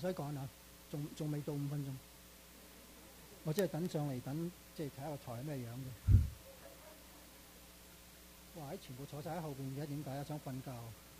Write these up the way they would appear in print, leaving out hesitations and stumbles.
使趕啊，仲未到5分鐘。我即係等上嚟等，即係睇下個台係咩樣嘅。哇！全部坐晒喺後邊嘅，點解啊？想瞓覺。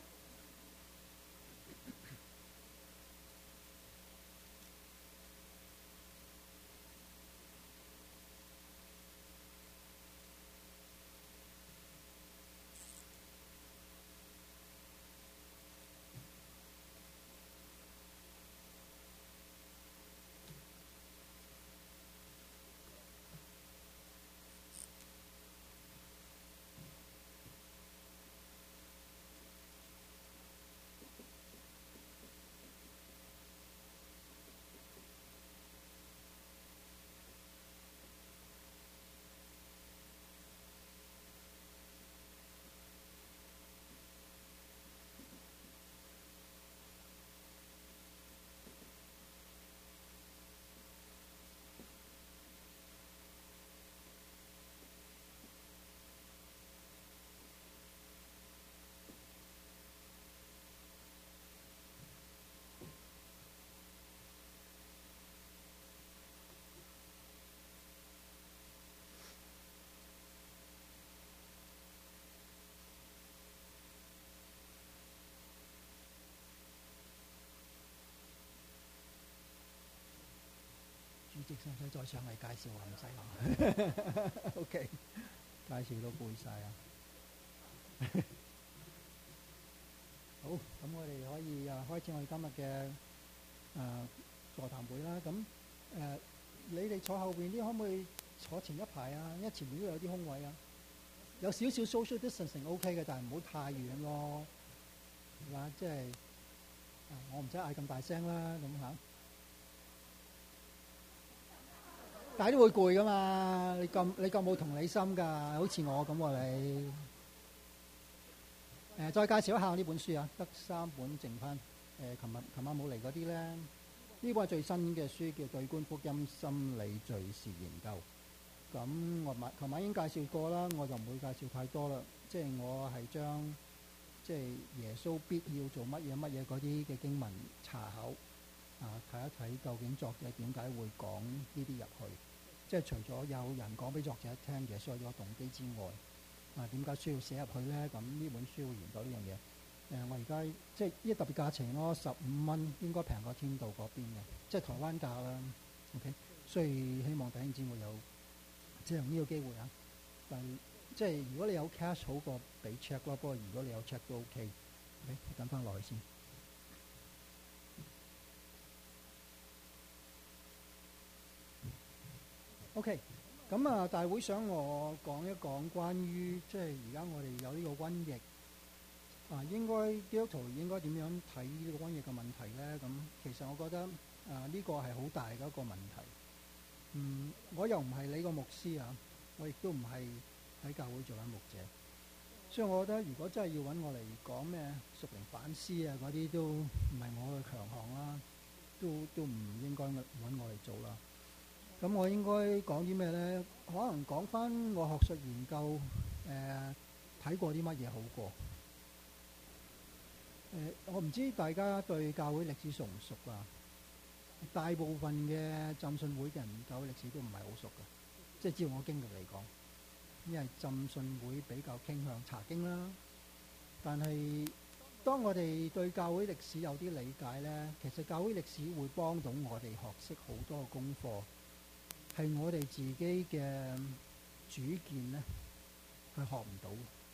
主席使唔使再上嚟介紹啊？唔使啦。OK， 介紹到背晒啊。好，咁我哋可以開始我哋今日嘅座談會啦。咁你哋坐後邊啲可唔可以坐前一排啊？因為前面都有啲空位啊。有少少 social distancing OK 嘅，但係唔好太遠咯，係嘛？即係我唔使嗌咁大聲啦，咁嚇。但係都會攰噶嘛，你咁冇同理心㗎，好似我咁喎你。再介紹一下呢本書啊，得3本剩翻。琴晚冇嚟嗰啲咧，呢本係最新嘅書，叫《對觀福音心理敘事研究》。咁我琴晚已經介紹過啦，我就唔會介紹太多啦。即係我係將即係耶穌必要做乜嘢嗰啲嘅經文查考。睇一睇究竟作者點解會講呢啲入去，即係除咗有人講俾作者聽耶穌有個動機之外，點解需要寫入去咧？咁呢本書會研究呢樣嘢。我而家即係呢個特別價錢咯，15蚊，應該平過天道嗰邊嘅，即係台灣價啦。OK， 所以希望弟兄姊妹有即係用呢個機會啊。但係即係如果你有 cash 好過俾 check 咯，不過如果你有 check 都 OK。等翻落去先。OK， 咁大會想我講一講關於即係而家我哋有呢個瘟疫，應該基督徒應該點樣睇呢個瘟疫嘅問題咧？咁其實我覺得呢個係好大嘅一個問題。我又唔係你個牧師啊，我亦都唔係喺教會做緊牧者，所以我覺得如果真係要揾我嚟講咩屬靈反思啊嗰啲，都唔係我嘅強項啦，都唔應該揾我嚟做啦。咁我應該講啲咩咧？可能講翻我學術研究睇過啲乜嘢好過。我唔知大家對教會歷史熟唔熟啊？大部分嘅浸信會嘅人教會歷史都唔係好熟嘅，即係照我經歷嚟講，因為浸信會比較傾向查經啦。但係當我哋對教會歷史有啲理解咧，其實教會歷史會幫到我哋學識好多嘅功課。係我哋自己嘅主見咧，係學唔到。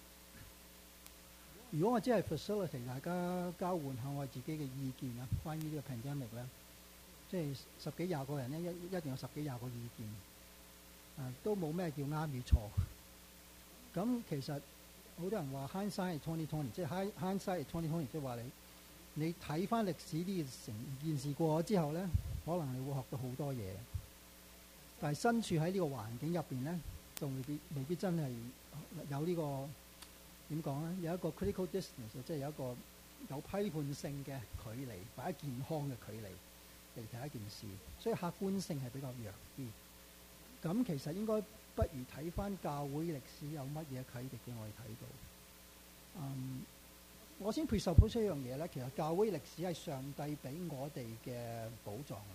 如果我只係 facilitate 大家交換下我自己嘅意見啊，關於呢個 pandemic 咧，即係10幾20個人咧，一定有10幾20個意見，都冇咩叫啱與錯。咁其實好多人話 hindsight 係 2020，即係 hindsight 係2020，即係話你睇翻歷史呢成件事過咗之後咧，可能你會學到好多嘢。但係身處喺呢個環境入邊咧，就未必真係有呢個點講咧？有一個 critical distance， 即係有一個有批判性嘅距離或者健康嘅距離嚟睇一件事，所以客觀性係比較弱啲。咁其實應該不如睇翻教會歷史有乜嘢啟迪俾我哋睇到。 我先 presuppose 一樣嘢咧，其實教會歷史係上帝俾我哋嘅寶藏嚟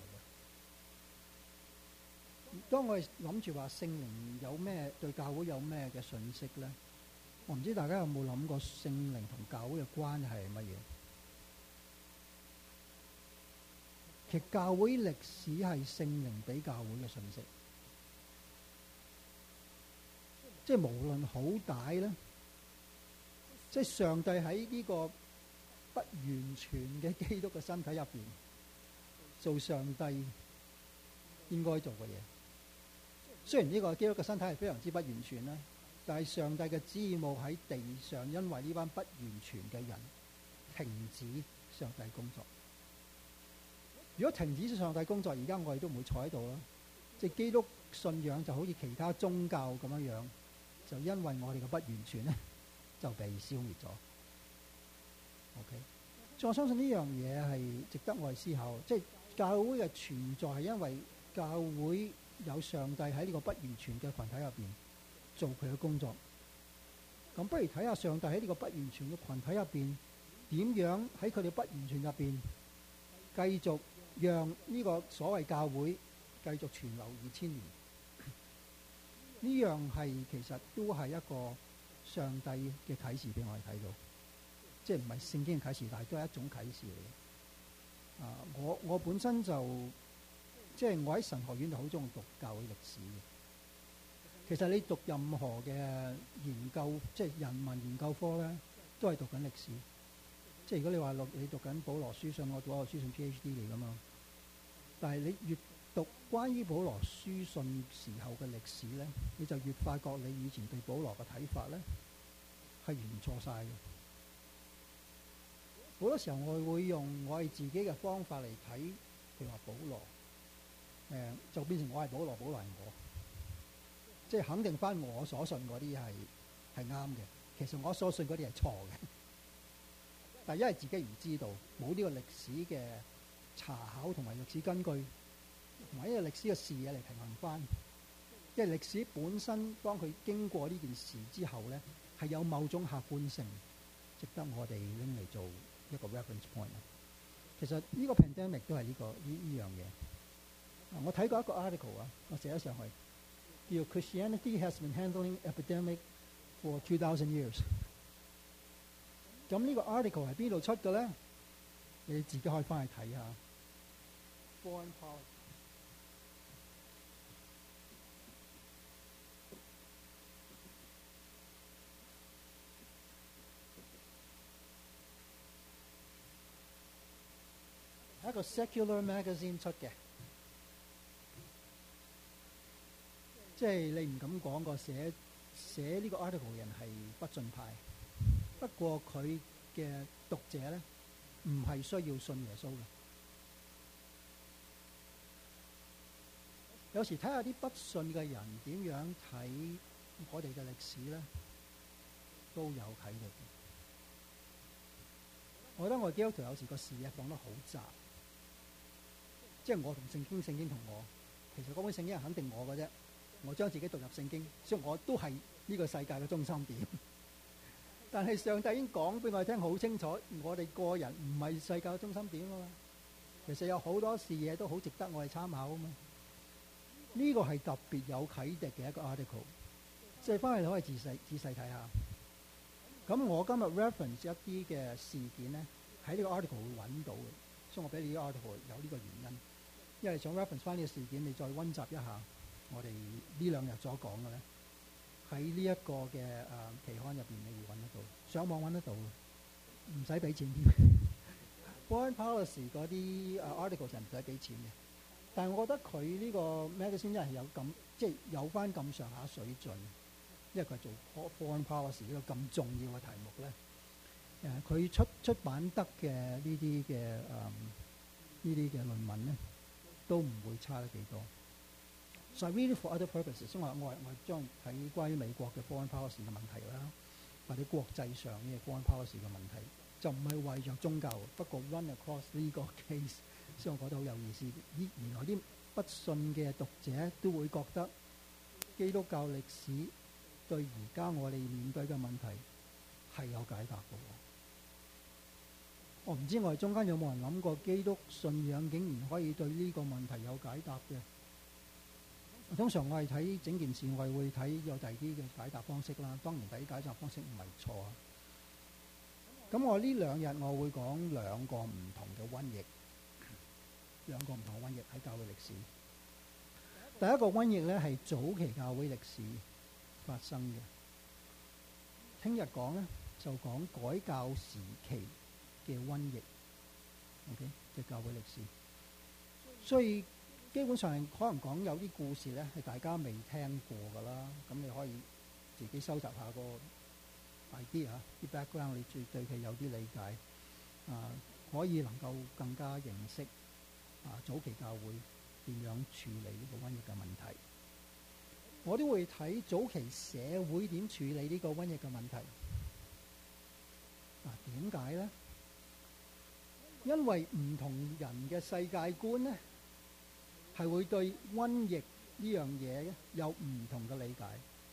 嘅。當我哋諗住話聖靈有咩對教會有咩嘅信息咧，我唔知大家有冇諗過聖靈同教會嘅關係係乜嘢？其實教會歷史係聖靈俾教會嘅信息，即係無論好大咧，即係上帝喺呢個不完全嘅基督嘅身體入邊做上帝應該做嘅嘢。雖然呢個基督嘅身體係非常之不完全啦，但係上帝嘅旨意冇喺地上，因為呢班不完全嘅人停止上帝工作。如果停止上帝工作，而家我哋都唔會坐喺度啦。即係基督信仰就好似其他宗教咁樣樣，就因為我哋嘅不完全咧，就被消滅咗。OK， 所以我相信呢樣嘢係值得我哋思考。即係教會嘅存在係因為教會有上帝喺呢個不完全嘅群體入邊做佢嘅工作。咁不如睇下上帝喺呢個不完全嘅群體入邊點樣喺佢哋不完全入邊繼續讓呢個所謂教會繼續存留2000年。呢樣係其實都係一個上帝嘅啟示俾我哋睇到，即係唔係聖經嘅啟示，但係都係一種啟示嚟嘅。我本身就即係我喺神學院就好中意讀教會歷史嘅。其實你讀任何嘅研究，即係人文研究科咧，都係讀緊歷史。即係如果你話你讀緊保羅書信，我讀個書信 PhD 嚟噶嘛。但係你越讀關於保羅書信時候嘅歷史咧，你就越發覺你以前對保羅嘅睇法咧係完全錯晒嘅。好多時候我會用我哋自己嘅方法嚟睇，譬如話保羅，就變成我係保羅，保羅係我，即係肯定翻我所信嗰啲係啱嘅。其實我所信嗰啲係錯嘅。但係因為自己唔知道，冇呢個歷史嘅查考同埋歷史根據，同埋呢個歷史嘅視野嚟平衡翻。因為歷史本身當佢經過呢件事之後咧，係有某種客觀性，值得我哋拎嚟做一個 reference point。其實呢個 pandemic 都係呢樣嘢。我睇過一個 article 啊，我寫咗上去，叫 Christianity has been handling epidemic for 2000 years。咁呢個 article 係邊度出嘅咧？你自己可以翻去睇下。Foreign policy 係一個 secular magazine 出嘅，即係你唔敢講個寫呢個 article 嘅人係不進派。不過佢嘅讀者咧，唔係需要信耶穌嘅。有時睇下啲不信嘅人點樣睇我哋嘅歷史咧，都有睇嘅。我覺得我基督徒有時個視野放得好窄，即係我同聖經同我，其實嗰本聖經係肯定我嘅啫。我將自己讀入聖經，所以我都係呢個世界嘅中心點。但係上帝已經講俾我哋聽好清楚，我哋個人唔係世界嘅中心點啊嘛。其實有好多視野都好值得我哋參考啊嘛。呢個係特別有啟迪嘅一個 article， 即係翻去可以仔細睇下。咁我今日 reference 一啲嘅事件咧，喺呢個 article 會揾到嘅，所以我俾你呢個 article 有呢個原因，因為想 reference 翻呢個事件，你再溫習一下我哋呢兩日所講嘅咧。喺呢一個嘅期刊入邊，你會揾得到，上網揾得到，唔使俾錢添。Foreign policy 嗰啲article 就唔使俾錢嘅，但係我覺得佢呢個 magazine 係有咁，即係有翻咁上下水準，因為佢係做 foreign policy 呢個咁重要嘅題目咧。佢出版得嘅呢啲嘅論文咧，都唔會差得幾多。So I read it for other purposes， 所以我將睇關於美國嘅 foreign policy 嘅問題啦，或者國際上呢個 foreign policy 嘅問題，就唔係為着宗教，不過 run across 呢個 case， 所以我覺得好有意思。原來啲不信嘅讀者都會覺得基督教歷史對而家我哋面對嘅問題係有解答嘅。 我唔知我哋中間有冇人諗過基督信仰竟然可以對呢個問題有解答嘅？通常我係睇整件事，我係會睇有第二啲嘅解答方式啦。當然第啲解答方式唔係錯啊。咁我呢兩日我會講兩個唔同嘅瘟疫，兩個唔同嘅瘟疫喺教會歷史。第一個瘟疫呢係早期教會歷史發生嘅。聽日講呢就講改教時期嘅瘟疫 ，OK 嘅教會歷史。所以基本上可能講有啲故事呢係大家未聽過噶啦，咁你可以自己收集下個 idea 啲 background， 你絕對佢有啲理解可以能夠更加認識早期教會點樣處理呢個瘟疫嘅問題。我都會睇早期社會點處理呢個瘟疫嘅問題。點解呢？因為唔同人嘅世界觀呢，係會對瘟疫呢樣嘢有唔同嘅理解。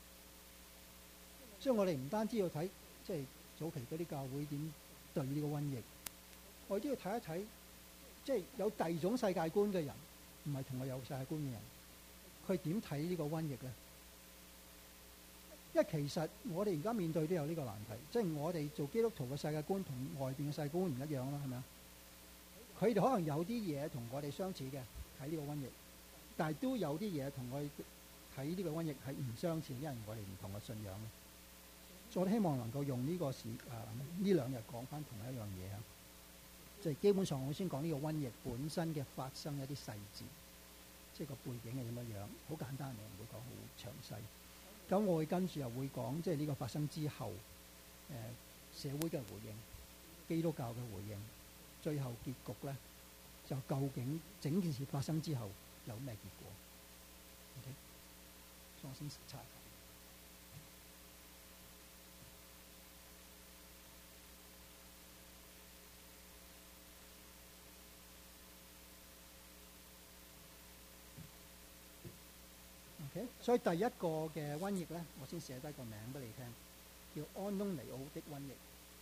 所以我哋唔單止要睇即係早期嗰啲教會點對呢個瘟疫，我哋都要睇一睇，即係有第二種世界觀嘅人，唔係同我有世界觀嘅人，佢點睇呢個瘟疫呢？因為其實我哋而家面對都有呢個難題，即係我哋做基督徒嘅世界觀同外邊嘅世界觀唔一樣啦，係咪啊？佢哋可能有啲嘢同我哋相似嘅睇呢個瘟疫，但係都有啲嘢同我哋睇呢個瘟疫係唔相似，因為我哋唔同嘅信仰。所以我希望能夠用呢個呢兩日講翻同一樣嘢啊，即係基本上我先講呢個瘟疫本身嘅發生一啲細節，即係個背景係點樣樣，好簡單，我唔會講好詳細。咁我會跟住又會講，即係呢個發生之後，社會嘅回應，基督教嘅回應，最後結局咧，就究竟整件事發生之後有咩結果 ？OK， 所以我先查。OK， 所以第一個嘅瘟疫咧，我先寫低個名俾你聽，叫安東尼奧的瘟疫。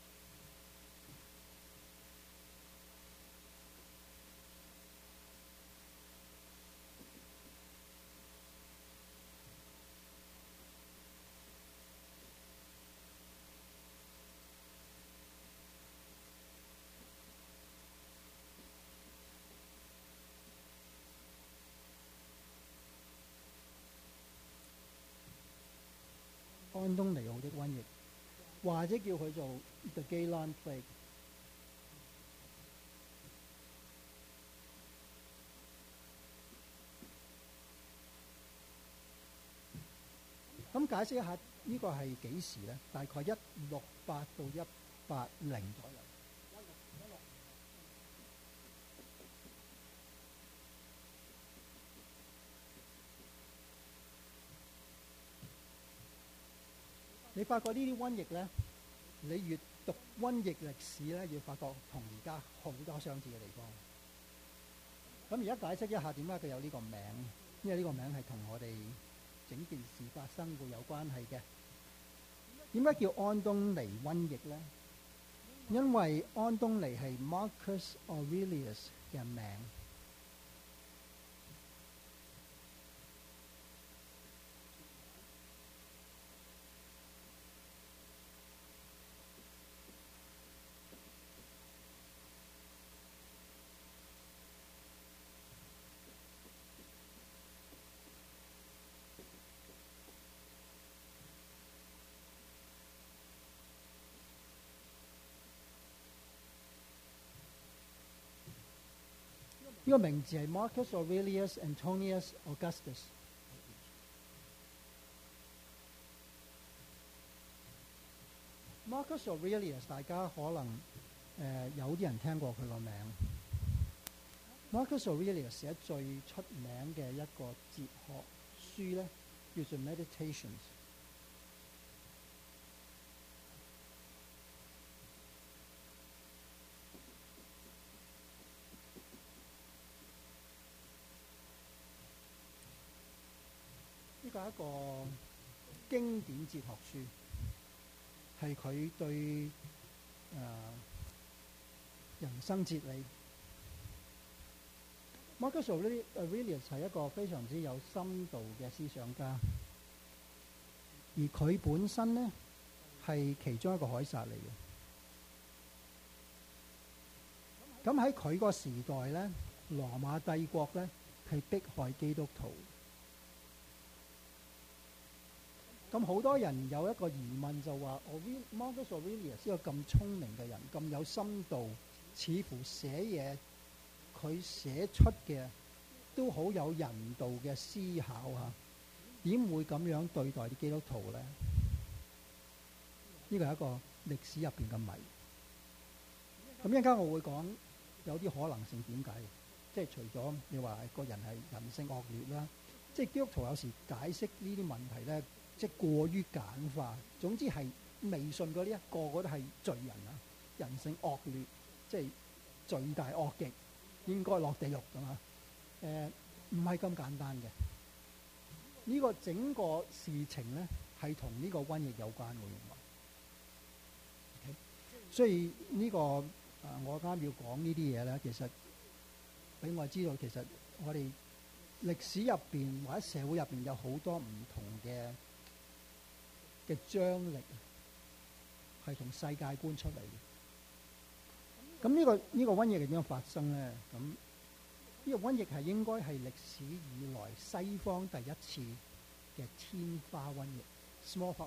安東尼奧的瘟疫，或者叫佢做 The Galen Plague。咁解釋一下呢個係幾時咧？大概168到180左右。你發覺呢啲瘟疫咧，你越讀瘟疫歷史咧，越發覺同而家好多相似嘅地方。咁而家解釋一下點解佢有呢個名，因為呢個名係同我哋整件事發生會有關係嘅。點解叫安東尼瘟疫咧？因為安東尼係 Marcus Aurelius 嘅名。呢個名字係 Marcus Aurelius Antonius Augustus。Marcus Aurelius 大家可能有啲人聽過佢個名。Marcus Aurelius 寫最出名嘅一個哲學書咧，叫做 Meditations。呢個係一個經典哲學書，係佢對人生哲理。Marcus Aurelius 係一個非常之有深度嘅思想家，而佢本身呢係其中一個凱撒嚟嘅。咁喺佢個時代呢，羅馬帝國呢係迫害基督徒。咁好多人有一個疑問就話，Marcus Aurelius 呢個咁聰明嘅人，咁有深度，似乎寫嘢佢寫出嘅都好有人道嘅思考嚇，點會咁樣對待啲基督徒呢？呢個係一個歷史入邊嘅謎。咁一陣間我會講有啲可能性點解，即係除咗你話個人係人性惡劣啦，即係基督徒有時解釋呢啲問題咧，即係過於簡化。總之係未信嗰啲個個都係罪人啊，人性惡劣，即係罪大惡極，應該落地獄㗎嘛。唔係咁簡單嘅。呢個整個事情咧係同呢個瘟疫有關，我認為。所以呢個我啱要講呢啲嘢咧，其實俾我知道，其實我哋歷史入邊或者社會入邊有好多唔同嘅張力，係同世界觀出嚟嘅。咁呢個瘟疫係點樣發生咧？咁呢個瘟疫係應該係歷史以來西方第一次嘅天花瘟疫 （smallpox）。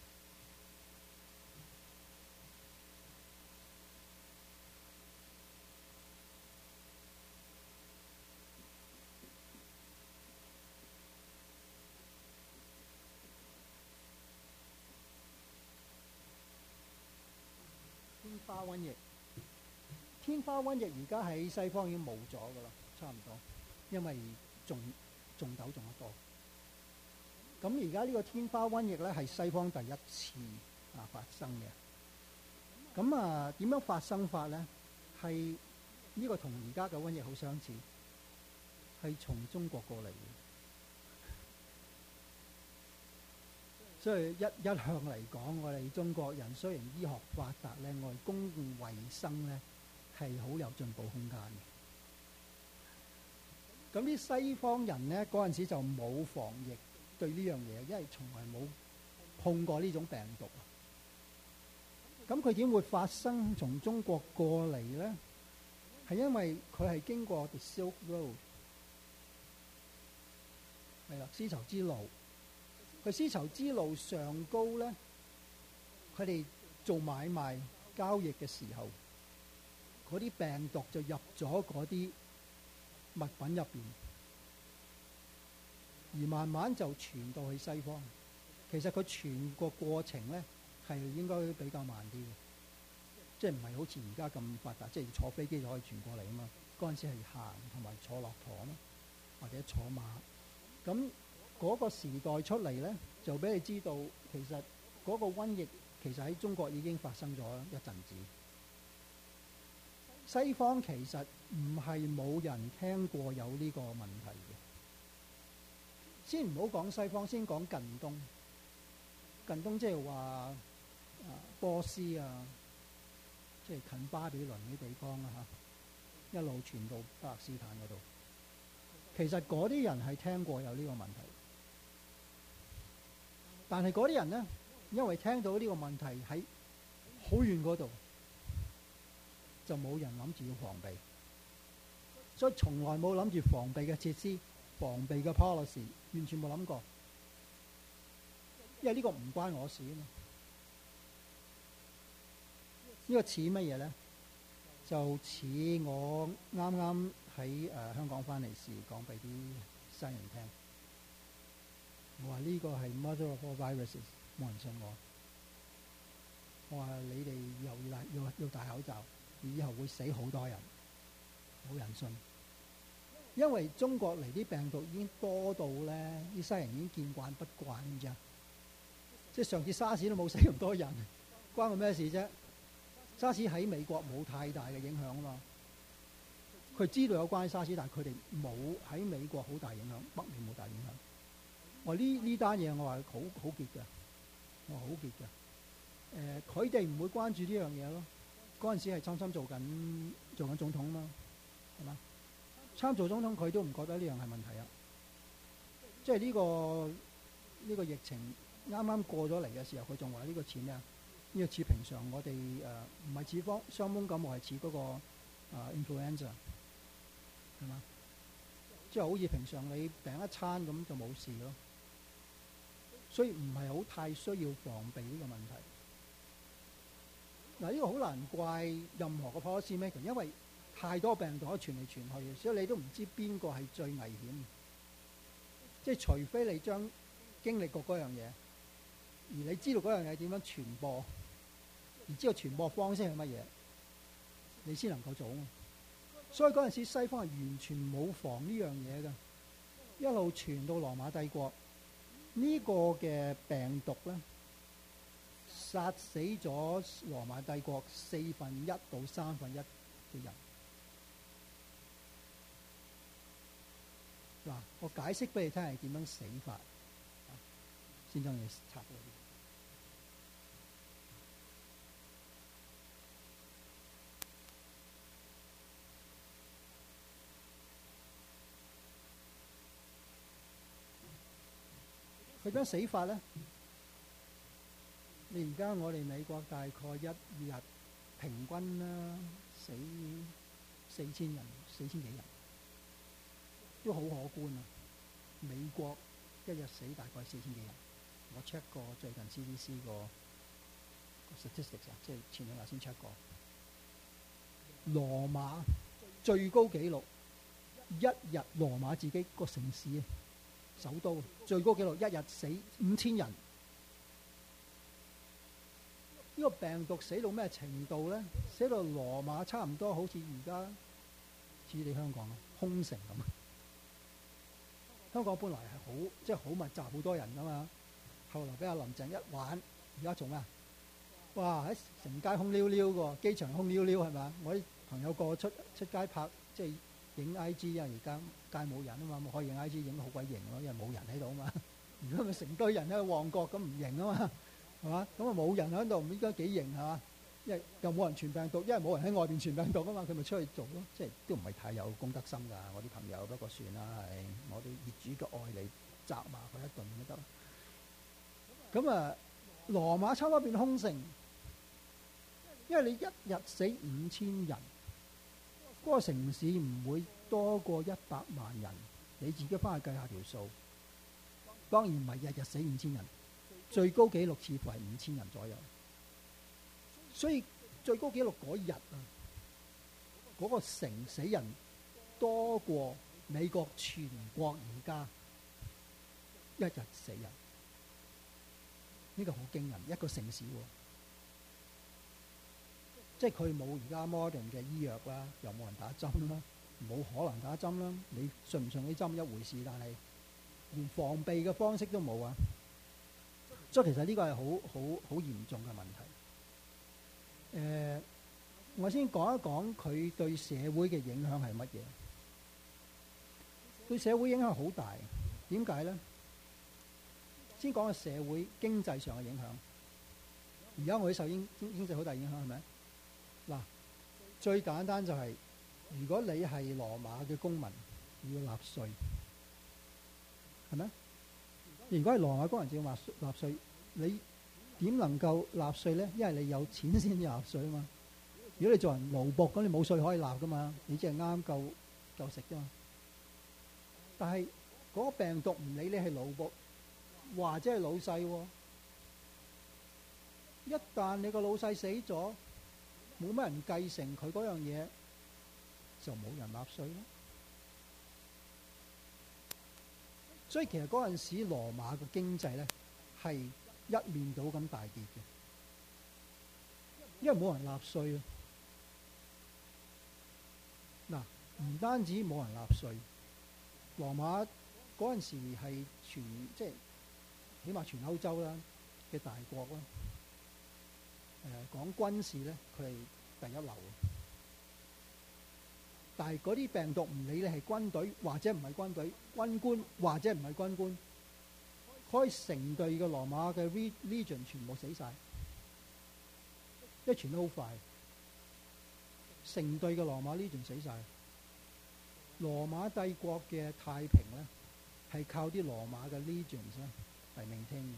天花瘟疫而家喺西方已經冇咗噶啦，差唔多，因為種痘種得多。咁而家呢個天花瘟疫咧係西方第一次發生嘅。咁點樣發生法咧？係呢個同而家嘅瘟疫好相似，係從中國過嚟嘅。所以一向嚟講，我哋中國人雖然醫學發達咧，我哋公共衞生咧係好有進步空間嘅。咁啲西方人咧嗰陣時就冇防疫對呢樣嘢，因為從來冇碰過呢種病毒。咁佢點會發生從中國過嚟咧？係因為佢係經過 The Silk Road， 係啦，絲綢之路。佢絲綢之路上高咧，佢哋做買賣交易嘅時候，嗰啲病毒就入咗嗰啲物品入邊，而慢慢就傳到去西方。其實佢傳個過程咧係應該比較慢啲嘅，即係唔係好似而家咁發達，即係坐飛機就可以傳過嚟啊嘛。嗰陣時係行同埋坐駱駝啊嘛，或者坐馬咁。嗰個時代出嚟咧，就俾你知道，其實嗰個瘟疫其實喺中國已經發生咗一陣子。西方其實唔係冇人聽過有呢個問題嘅。先唔好講西方，先講近東。近東即係話波斯啊，即係近巴比倫啲地方啊嚇，一路傳到巴勒斯坦嗰度。其實嗰啲人係聽過有呢個問題。但係嗰啲人呢，因為聽到呢個問題喺好遠嗰度，就冇人諗住要防備，所以從來冇諗住防備嘅設施、防備嘅 policy， 完全冇諗過，因為呢個唔關我事啊嘛。呢個似乜嘢咧？就似我啱啱喺香港翻嚟時講俾啲西人聽。我話呢個係 mother of all viruses， 冇人信我。我話你哋以後要戴口罩，以後會死好多人，冇人信。因為中國嚟啲病毒已經多到咧，啲西人已經見慣不慣啫。即係上次沙士都冇死咁多人，關我咩事啫？沙士喺美國冇太大嘅影響啊嘛。佢知道有關沙士，但係佢哋冇喺美國好大影響，北美冇大影響。我呢單嘢我話好結嘅，我話好結嘅。佢哋唔會關注呢樣嘢咯， 嗰陣時係參做緊總統嘛，係嘛？參做總統佢都唔覺得呢樣係問題啊！即係呢個疫情啱啱過咗嚟嘅時候，佢仲話呢個似咩啊？呢個似平常我哋唔係似傷風感冒，係似嗰個influenza 係嘛？即係好似平常你病一餐咁就冇事咯。所以唔係好太需要防備呢個問題。嗱，呢個好難怪任何嘅 policy maker，因為太多病毒可以傳嚟傳去，所以你都唔知邊個係最危險。即係除非你將經歷過嗰樣嘢，而你知道嗰樣嘢點樣傳播，而知道傳播方式係乜嘢，你先能夠做。所以嗰陣時西方係完全冇防呢樣嘢嘅，一路傳到羅馬帝國。呢個嘅病毒咧，殺死咗羅馬帝國1/4到1/3嘅人。嗱，我解釋俾你聽係點樣死法，先將你拆咗。佢點樣死法咧？你而家我哋美國大概一日平均啦死4000人，4000幾人，都好可觀啊！美國一日死大概4000幾人，我 check 過最近 CDC 個 statistics 啊，即係前兩日先 check 過。羅馬最高紀錄，一日羅馬自己個城市首都最高紀錄一日死5000人。呢個病毒死到咩程度咧？死到羅馬差唔多好似而家似你香港空城咁。香港本來係好即係好密集，好多人噶嘛。後來俾阿林鄭一玩，而家做咩啊？哇！喺成街空溜溜個機場空溜溜係咪？我啲朋友個出街拍即係影 IG 啊！而家街冇人啊嘛，可以影 IG 影得好鬼型咯，因為冇人喺度啊嘛。如果咪成堆人喺旺角咁唔型啊嘛，係嘛？咁啊冇人喺度，唔應該幾型係嘛？因為又冇人傳病毒，因為冇人喺外邊傳病毒啊嘛，佢咪出去做咯。即係都唔係太有公德心㗎，我啲朋友。不過算啦，係我啲業主嘅愛嚟責罵佢一頓都得。咁啊，羅馬差唔多變空城，因為你一日死5000人，嗰個城市唔會多過100萬人。你自己翻去計下條數，當然唔係日日死5000人，最高紀錄似乎係5000人左右。所以最高紀錄嗰日啊，嗰個城死人多過美國全國而家一日死人，呢個好驚人，一個城市喎。即係佢冇而家 modern 嘅醫藥啦，又冇人打針啦，冇可能打針啦。你信唔信呢針一回事，但係連防備嘅方式都冇啊。所以其實呢個係好嚴重嘅問題。我先講一講佢對社會嘅影響係乜嘢？對社會影響好大，點解咧？先講個社會經濟上嘅影響。而家我哋受經濟好大影響係咪？嗱，最簡單就係、是，如果你係羅馬嘅公民，要納稅，係咪？如果係羅馬公民就要納稅，你點能夠納稅咧？因為你有錢先至納稅啊嘛。如果你做人奴僕咁，你冇稅可以納噶嘛，你只係啱夠食啫嘛。但係嗰個病毒唔理你係奴僕或者係老細喎，一旦你個老細死咗，冇乜人繼承佢嗰樣嘢，就冇人納稅咯。所以其實嗰陣時羅馬嘅經濟咧係一面倒咁大跌嘅，因為冇人納稅啊。嗱，唔單止冇人納稅，羅馬嗰陣時係即係起碼全歐洲啦嘅大國啦。講軍事咧，佢係第一流。但係嗰啲病毒唔理你係軍隊或者唔係軍隊，軍官或者唔係軍官，可以成隊嘅羅馬嘅 legion 全部死晒，因為傳得好快。 成隊嘅羅馬 Legion 死晒。羅馬帝國嘅太平咧，係靠啲羅馬嘅 Legions 咧嚟maintain嘅。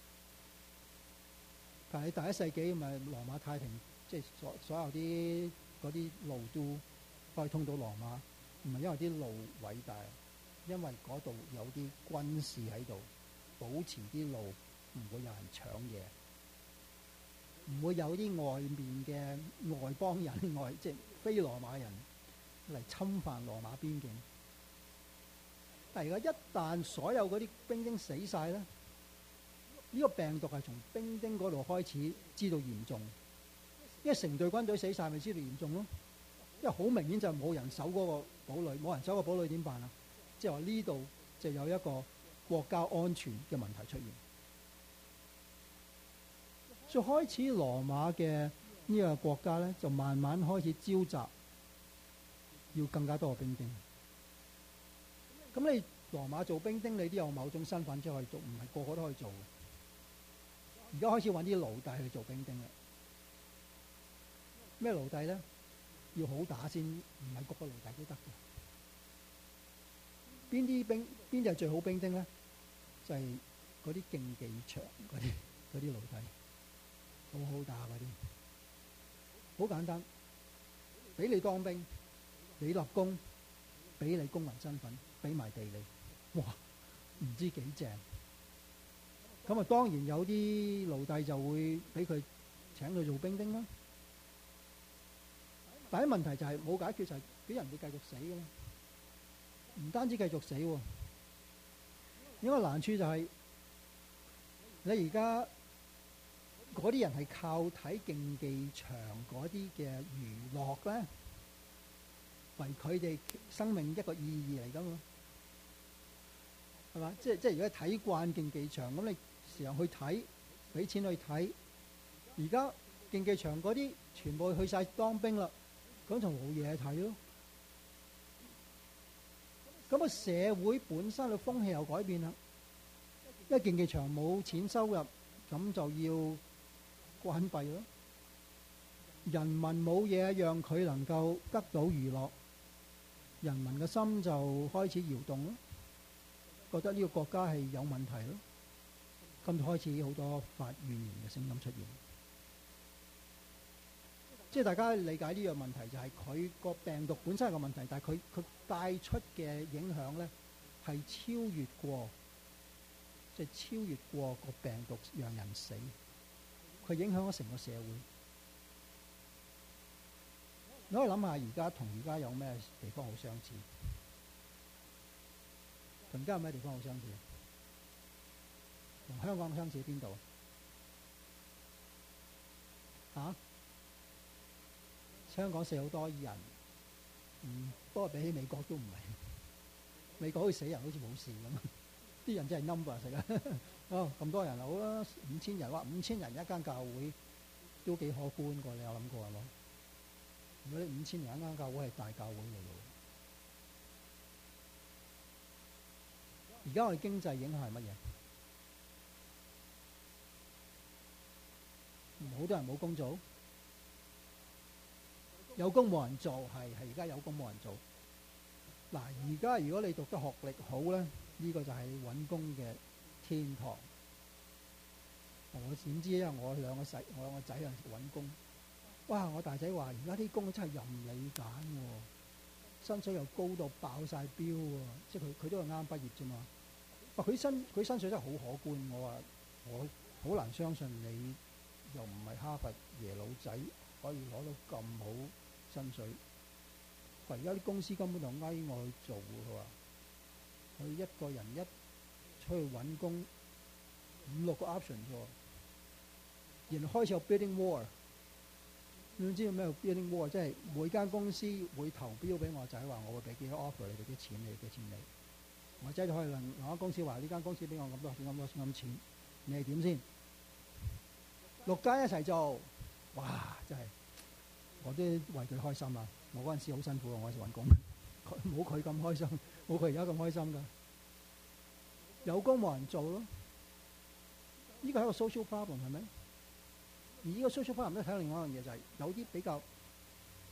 但係第一世紀咪羅馬太平，即係所有啲嗰啲路都可以通到羅馬，唔係因為啲路偉大，因為嗰度有啲軍事喺度保持啲路唔會有人搶嘢，唔會有啲外面嘅外邦人即係非羅馬人嚟侵犯羅馬邊境。但係而家一旦所有嗰啲兵丁死晒咧，呢個病毒係從兵丁嗰度開始知道嚴重，因為成隊軍隊死晒咪知道嚴重咯。因為好明顯就冇人守嗰個堡壘，冇人守個堡壘點辦啊？即係話呢度就有一個國家安全嘅問題出現。所以開始羅馬嘅呢個國家咧，就慢慢開始召集要更加多嘅兵丁。咁你羅馬做兵丁，你都有某種身份先可以做，唔係個個都可以做嘅。而家開始揾啲奴隸去做兵丁啦。咩奴隸咧？要好打先，唔係個個奴隸都得嘅。邊啲係最好兵丁咧？就係嗰啲競技場嗰啲奴隸，好好打嗰啲。好簡單，俾你當兵，你立功，俾你公民身份，俾埋地你，哇！唔知幾正。咁啊，當然有啲奴隸就會俾佢請佢做兵丁啦。但係問題就係冇解決，就係俾人哋繼續死嘅啦。唔單止繼續死喎，因為難處就係你而家嗰啲人係靠睇競技場嗰啲嘅娛樂咧，為佢哋生命一個意義嚟㗎嘛，係嘛？即係如果睇慣競技場，咁你時常去睇，俾錢去睇。而家競技場嗰啲全部去晒當兵啦，咁就冇嘢睇咯。咁個社會本身嘅風氣又改變啦，因為競技場冇錢收入，咁就要關閉咯。人民冇嘢讓佢能夠得到娛樂，人民嘅心就開始搖動咯，覺得呢個國家係有問題咯，咁就開始好多發怨言嘅聲音出現。即係大家理解呢個問題，就係佢個病毒本身係個問題，但係佢帶出嘅影響咧係超越過，即係超越過個病毒讓人死，佢影響咗成個社會。你可以諗下，而家同而家有咩地方好相似？同而家有咩地方好相似？同香港相似邊度？嚇？香港死好多人，不過比起美國都唔係。美國好似死人好似冇事咁，啲人真係 number 食啊！哦，咁多人好啦，5000人，哇，5000人一間教會都幾可觀過，你有諗過係冇？如果你5000人一間教會係大教會嚟嘅，而家我哋經濟影響係乜嘢？好多人冇工做。有工冇人做，係而家有工冇人做。嗱，而家如果你讀得學歷好咧，呢個就係揾工嘅天堂。我點知？因為我兩個仔啊揾工，哇！我大仔話：而家啲工真係任你揀喎，薪水又高到爆晒標喎，即係佢都係啱畢業啫嘛。哇！佢薪水真係好可觀。我話我好難相信你又唔係哈佛耶魯仔，可以攞到咁好薪水。而家啲公司根本就呓我去做，佢話佢一個人一出去揾工5-6個 option 啫，然後開始有 bidding war。你知道咩叫 bidding war？ 即係每間公司會投標俾我仔，話我會俾幾多 offer 你，俾幾錢你，幾錢你。我仔就可以問另一間公司話：呢間公司俾我咁多錢，你係點先？6間一齊做，哇！真係我都為佢開心啊！我嗰陣時好辛苦啊，我喺度揾工，冇佢咁開心，冇佢而家咁開心噶。有工冇人做咯，呢個係一個 social problem 係咪？而呢個 social problem 都睇到另外一樣嘢，就係有啲比較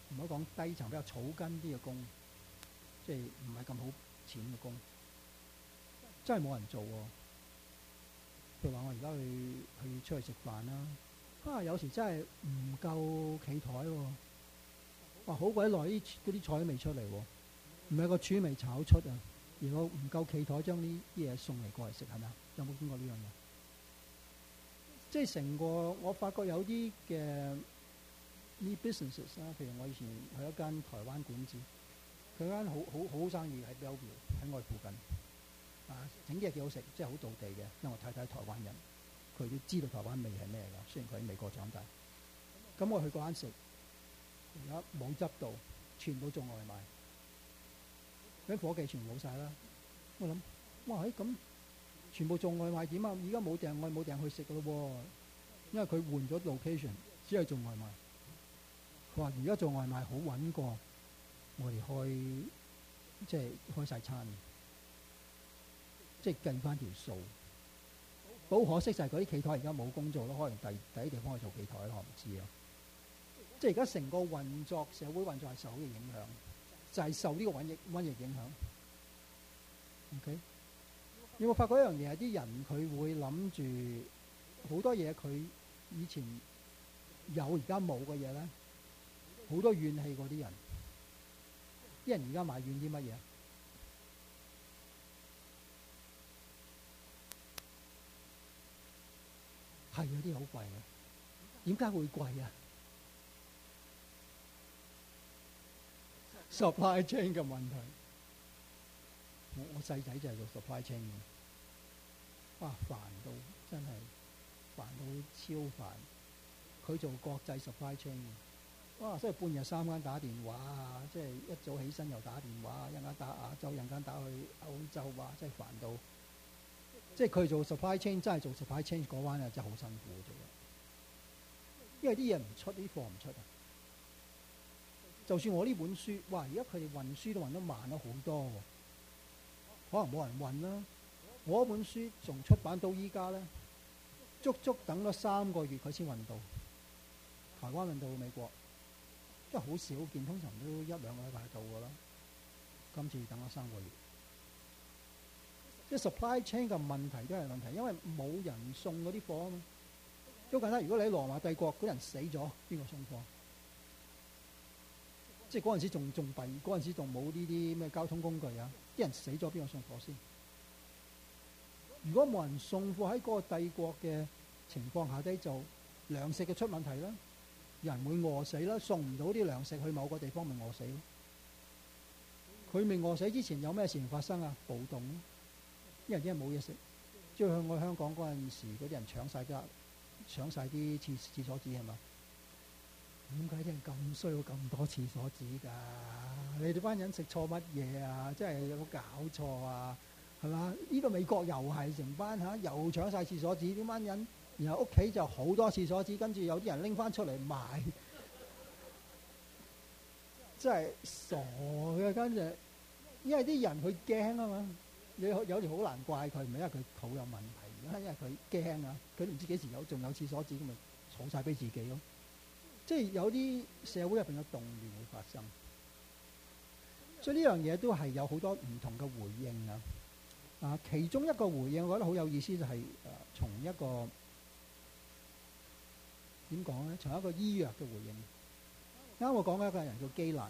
唔好講低層比較草根啲嘅工，即係唔係咁好錢嘅工，真係冇人做喎。譬如話我而家去出去食飯啦，有時真係唔夠企台喎，哇好鬼耐嗰啲菜都未出嚟喎，唔係個廚未炒出啊，如果唔夠企台將呢啲嘢送嚟過嚟食係咪啊？有冇見過呢樣嘢？即係成個我發覺有啲嘅呢 businesses 啦，譬如我以前去一間台灣館子，佢間好生意喺 Bellevue 喺我附近，整啲嘢幾好食，即係好道地嘅，因為我太太台灣人，佢都知道台灣味係咩㗎，雖然佢喺美國長大。咁我去嗰間食，而家冇執到，全部做外賣，啲伙計全部冇晒啦。我諗，哇咁全部做外賣點啊？而家冇訂，我冇訂去食㗎咯喎，因為佢換咗 location， 只係做外賣。佢話而家做外賣好穩過我哋即係開晒餐，即係計翻條數。好可惜就係嗰啲企台而家冇工做咯，可能第啲地方去做企台咯，我唔知啊。即係而家成個運作社會運作係受好嘅影響，就係受呢個瘟疫影響。OK， 有冇發覺一樣嘢係啲人佢會諗住好多嘢佢以前有而家冇嘅嘢咧，好多怨氣嗰啲人。啲人而家埋怨啲乜嘢？係有啲好貴嘅，點解會貴啊？supply chain 嘅問題，我細仔就係做 supply chain 嘅，哇煩到真係煩到超煩。佢做國際 supply chain 嘅，哇！所以半夜3更打電話啊，即係一早起身又打電話，一陣間打亞洲，一陣間打去歐洲，哇！真係煩到。即係佢做 supply chain， 真係做 supply chain 嗰彎啊，真係好辛苦做嘅。因為啲嘢唔出，啲貨唔出啊。就算我呢本書，哇！而家佢哋運輸都運得慢咗好多喎，可能冇人運啦。我本書從出版到依家咧，足足等咗3個月佢先運到，台灣運到美國，即係好少見，通常都1-2個禮拜到㗎啦。今次等咗3個月。即係 supply chain 嘅問題都係問題，因為冇人送嗰啲貨啊嘛。好簡單，如果你喺羅馬帝國嗰人死咗，邊個送貨？即係嗰陣時仲弊，嗰陣時仲冇呢啲咩交通工具啊！啲人死咗，邊個送貨先？如果冇人送貨喺嗰個帝國嘅情況下低，就糧食嘅出問題啦，人會餓死啦，送唔到啲糧食去某個地方，咪餓死咯。佢未餓死之前有咩事情發生啊？暴動咯，因為啲人冇嘢食，即係向我香港嗰陣時嗰啲人搶晒啲廁所紙係嘛？點解啲人咁需要咁多廁所紙㗎？你哋班人食錯乜嘢啊？真係有冇搞錯啊？係嘛？呢個美國又係成班又搶晒廁所紙，呢班人，然後屋企就好多廁所紙，跟住有啲人拎翻出嚟賣，真係傻嘅。跟住，因為啲人佢驚啊嘛，你有時好難怪佢，唔係因為佢肚有問題，因為佢驚啊，佢唔知幾時仲有廁所紙，咁咪儲晒俾自己咯。即係有啲社會入邊有動亂會發生，所以呢樣嘢都係有好多唔同嘅回應啊！其中一個回應我覺得好有意思，就係從一個點講咧？從一個醫藥嘅回應。啱我講嘅一個人叫基蘭，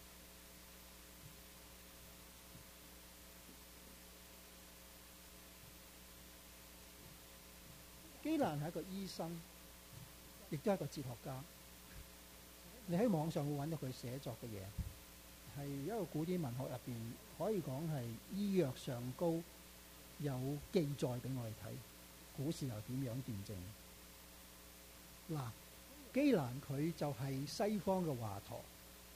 基蘭係一個醫生，亦都係一個哲學家。你喺網上會揾到佢寫作嘅嘢，係一個古典文學入邊可以講係醫藥上高有記載俾我哋睇，古時又點樣斷症。嗱，基蘭佢就係西方嘅華佗，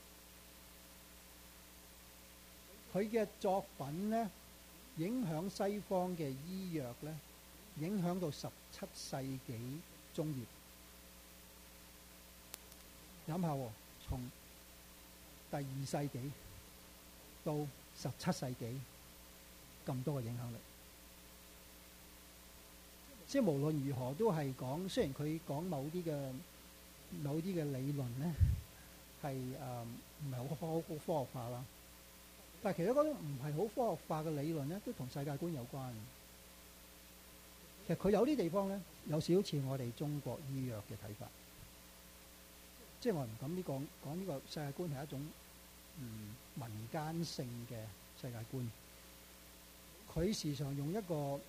佢嘅作品咧影響西方嘅醫藥咧，影響到17世紀中葉。諗下喎，從第2世紀到17世紀咁多嘅影響力，即係無論如何都係講，雖然佢講某啲嘅理論咧， 係唔係好科學化啦。但係其實嗰種唔係好科學化嘅理論咧，都同世界觀有關。其實佢有啲地方咧，有少少似我哋中國醫藥嘅睇法。即係我唔敢講呢個世界觀係一種民間性嘅世界觀。佢時常用一個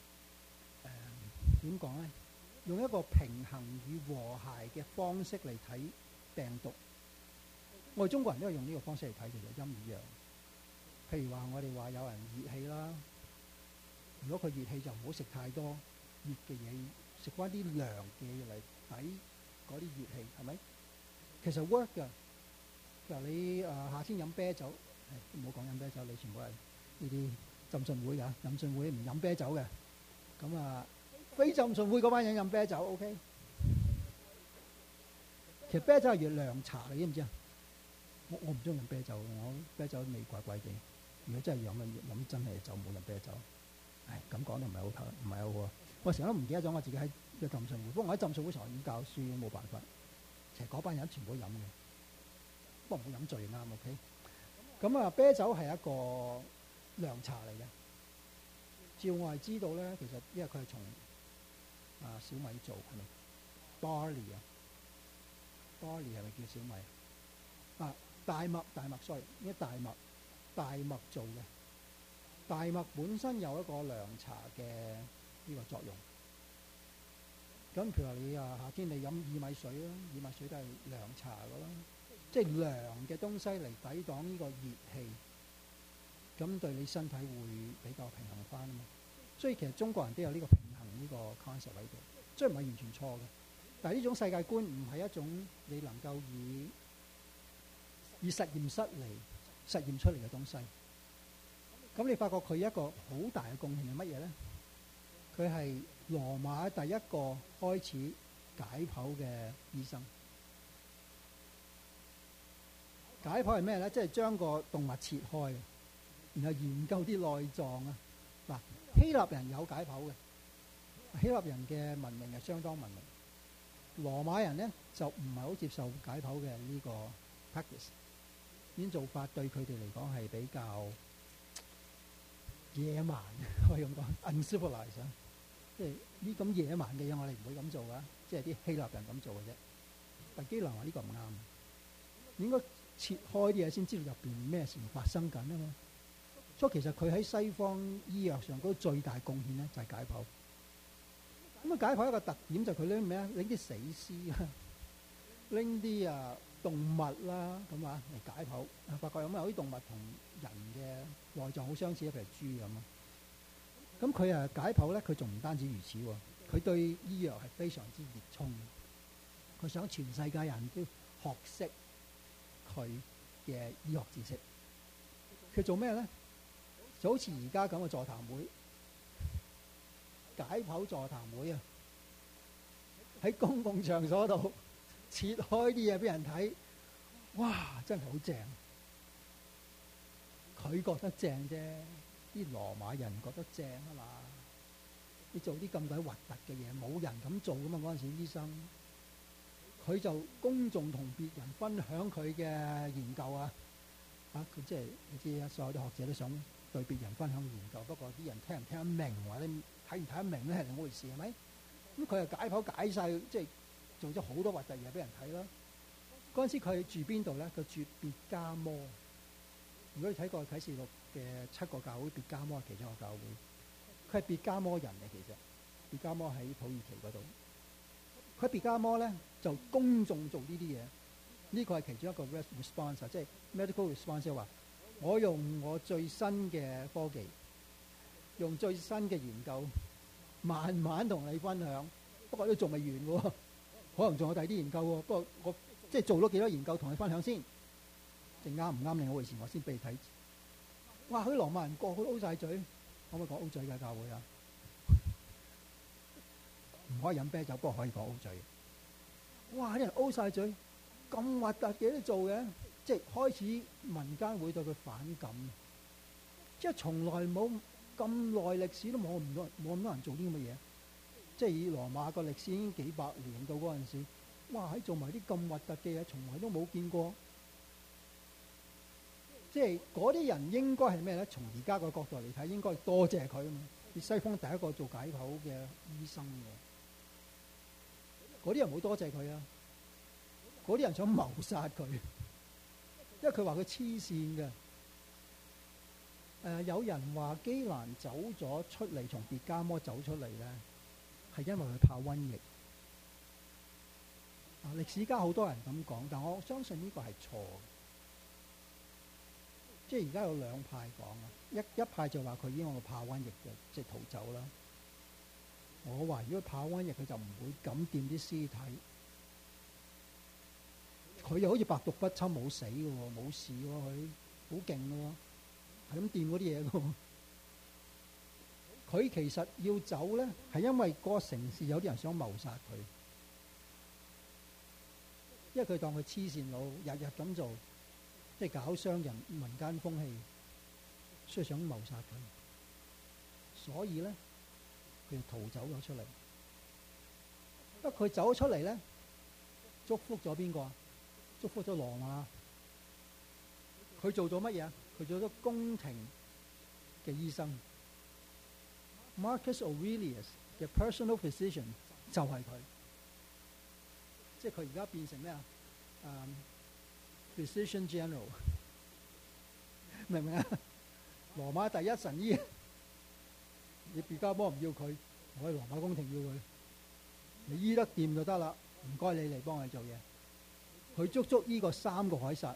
點講咧？用一個平衡與和諧嘅方式嚟睇病毒。我哋中國人都係用呢個方式嚟睇，其實陰與陽。譬如話我哋話有人熱氣啦，如果佢熱氣就唔好食太多熱嘅嘢，食翻啲涼嘅嘢嚟抵嗰啲熱氣，係咪？其實 work 㗎。譬如你夏天飲啤酒，唔好講飲啤酒，你全部係呢啲浸信會㗎，浸信會唔飲啤酒嘅。咁非浸信會嗰班人飲啤酒 ，OK。其實啤酒係越涼茶，你知唔知啊？我唔中意飲啤酒，我啤酒味怪怪地。如果真係飲真係酒，冇飲啤酒。咁講都唔係好好啊！我成日都唔記得咗我自己喺個浸信會，不過我喺浸信會上面教書，冇辦法。其實嗰班人全部都飲嘅，不過唔好飲醉啱 ，OK。咁啤酒係一個涼茶嚟嘅。照我係知道咧，其實因為佢係從小米做，係咪 ？barley 啊 ，barley 係咪叫小米？大麥 sorry， 應該大麥做嘅。大麥本身有一個涼茶嘅呢個作用。咁譬如話你夏天你飲薏米水啦，薏米水都係涼茶噶啦，即係涼嘅東西嚟抵擋呢個熱氣，咁對你身體會比較平衡翻啊嘛。所以其實中國人都有呢個平衡呢個 concept 喺度，雖然唔係完全錯嘅，但係呢種世界觀唔係一種你能夠以實驗室嚟實驗出嚟嘅東西。咁你發覺佢一個好大嘅貢獻係乜嘢咧？佢係羅馬第一個開始解剖嘅醫生。解剖係咩咧？即係將個動物切開，然後研究啲內臟啊。嗱，希臘人有解剖嘅，希臘人嘅文明係相當文明。羅馬人咧就唔係好接受解剖嘅呢個 practice， 呢種做法對佢哋嚟講係比較野蠻，可以咁講 uncivilized， 即係呢咁野蠻嘅嘢，我哋唔會咁做噶，即係啲希臘人咁做嘅啫。但基隆話呢個唔啱，應該切開啲嘢先知道入邊咩事發生緊啊嘛。所以其實佢喺西方醫藥上嗰最大貢獻咧就係解剖。咁解剖一個特點就係佢拎咩啊？拎啲死屍啊，拎啲動物啦咁嚟解剖，發覺有啲動物同人嘅內臟好相似，譬如豬咁啊。咁佢解剖咧，佢仲唔單止如此喎，佢對醫藥係非常之熱衷，佢想全世界人都學識佢嘅醫學知識。佢做咩咧？就好似而家咁嘅座談會、解剖座談會啊，喺公共場所度切開啲嘢俾人睇，哇！真係好正。佢覺得正啫，啲羅馬人覺得正啊嘛。你做啲咁鬼核突嘅嘢，冇人咁做噶嘛。嗰陣時醫生，佢就公眾同別人分享佢嘅研究啊。佢即係你知啊，所有啲學者都想對別人分享研究，不過啲人聽唔聽得明，或者睇唔睇得明咧係另一回事，係咪？咁佢又解剖解晒，即係做咗好多核突嘢俾人睇啦。嗰陣時佢住邊度咧？佢住別加摩。如果你睇過啟示錄嘅7個教會，別加摩係其中一個教會。佢係別加摩人嚟，其實別加摩喺土耳其嗰度。佢喺別加摩咧就公眾做呢啲嘢，呢個係其中一個 response， 即係 medical response， 即係話我用我最新嘅科技，用最新嘅研究，慢慢同你分享。不過都仲未完喎，可能仲有第二啲研究喎。不過我即係做咗幾多研究同你分享先，正啱唔啱另一回事，我先俾你睇。哇！啲羅馬人個個都 O 晒嘴，可唔可以講 O 嘴嘅教會啊？唔可以飲啤酒，不過可以講 O 嘴。哇！啲人 O 晒嘴，咁核突嘅都做嘅，即係開始民間會對佢反感。即係從來冇咁耐歷史都冇咁多人做啲咁嘅嘢。即係以羅馬個歷史已經幾百年到嗰陣時， 哇！喺做埋啲咁核突嘅嘢，從來都冇見過。即係嗰啲人應該係咩咧？從而家個角度嚟睇，應該多謝佢啊嘛！你西方第一個做解剖嘅醫生喎，嗰啲人冇多謝佢啊！嗰啲人想謀殺佢，因為佢話佢黐線嘅。有人話基蘭走咗出嚟，從別加摩走出嚟咧，係因為佢怕瘟疫。歷史家好多人咁講，但我相信呢個係錯嘅。即係而家有兩派講啊，一派就話佢因為怕瘟疫嘅，即係逃走啦。我話如果怕瘟疫，佢就唔會敢掂啲屍體。佢又好似百毒不侵，冇死嘅喎，冇事喎，佢好勁嘅喎，係咁掂嗰啲嘢嘅喎。佢其實要走咧，係因為個城市有啲人想謀殺佢，因為佢當佢黐線佬，日日咁做，即係搞傷人民間風氣，所以想謀殺佢。所以咧，佢就逃走咗出嚟。不過佢走咗出嚟咧，祝福咗邊個啊？祝福咗羅馬。佢做咗乜嘢啊？佢做咗宮廷嘅醫生。Marcus Aurelius 嘅 personal physician 就係佢，即係佢而家變成咩啊？Physician General 明唔明啊？羅馬第一神醫，你別加摩唔要佢，我喺羅馬宮廷要佢，你醫得掂就得啦。唔該你嚟幫我做嘢。佢足足醫過3個凱撒，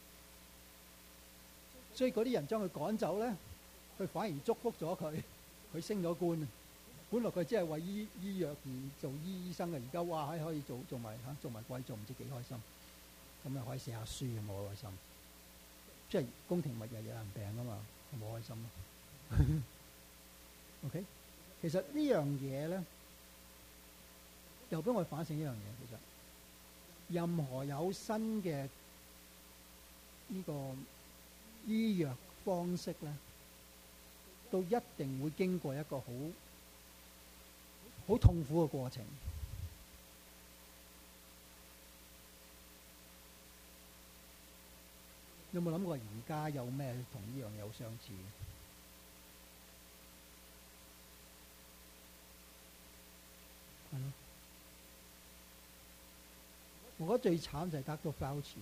所以嗰啲人將佢趕走咧，佢反而祝福咗佢，佢升咗官。本來佢只係為醫藥而做醫生嘅，而家哇可以做埋貴族，唔知幾開心。咁又可以寫下書，冇開心。即係宮廷日日有人病啊嘛，冇開心咯。OK， 其實呢樣嘢咧，又俾我反省一樣嘢。其實任何有新嘅呢個醫藥方式咧，都一定會經過一個好痛苦嘅過程。有冇諗過而家有咩同呢樣有相似？係咯，我覺得最慘就係得到 Fauci，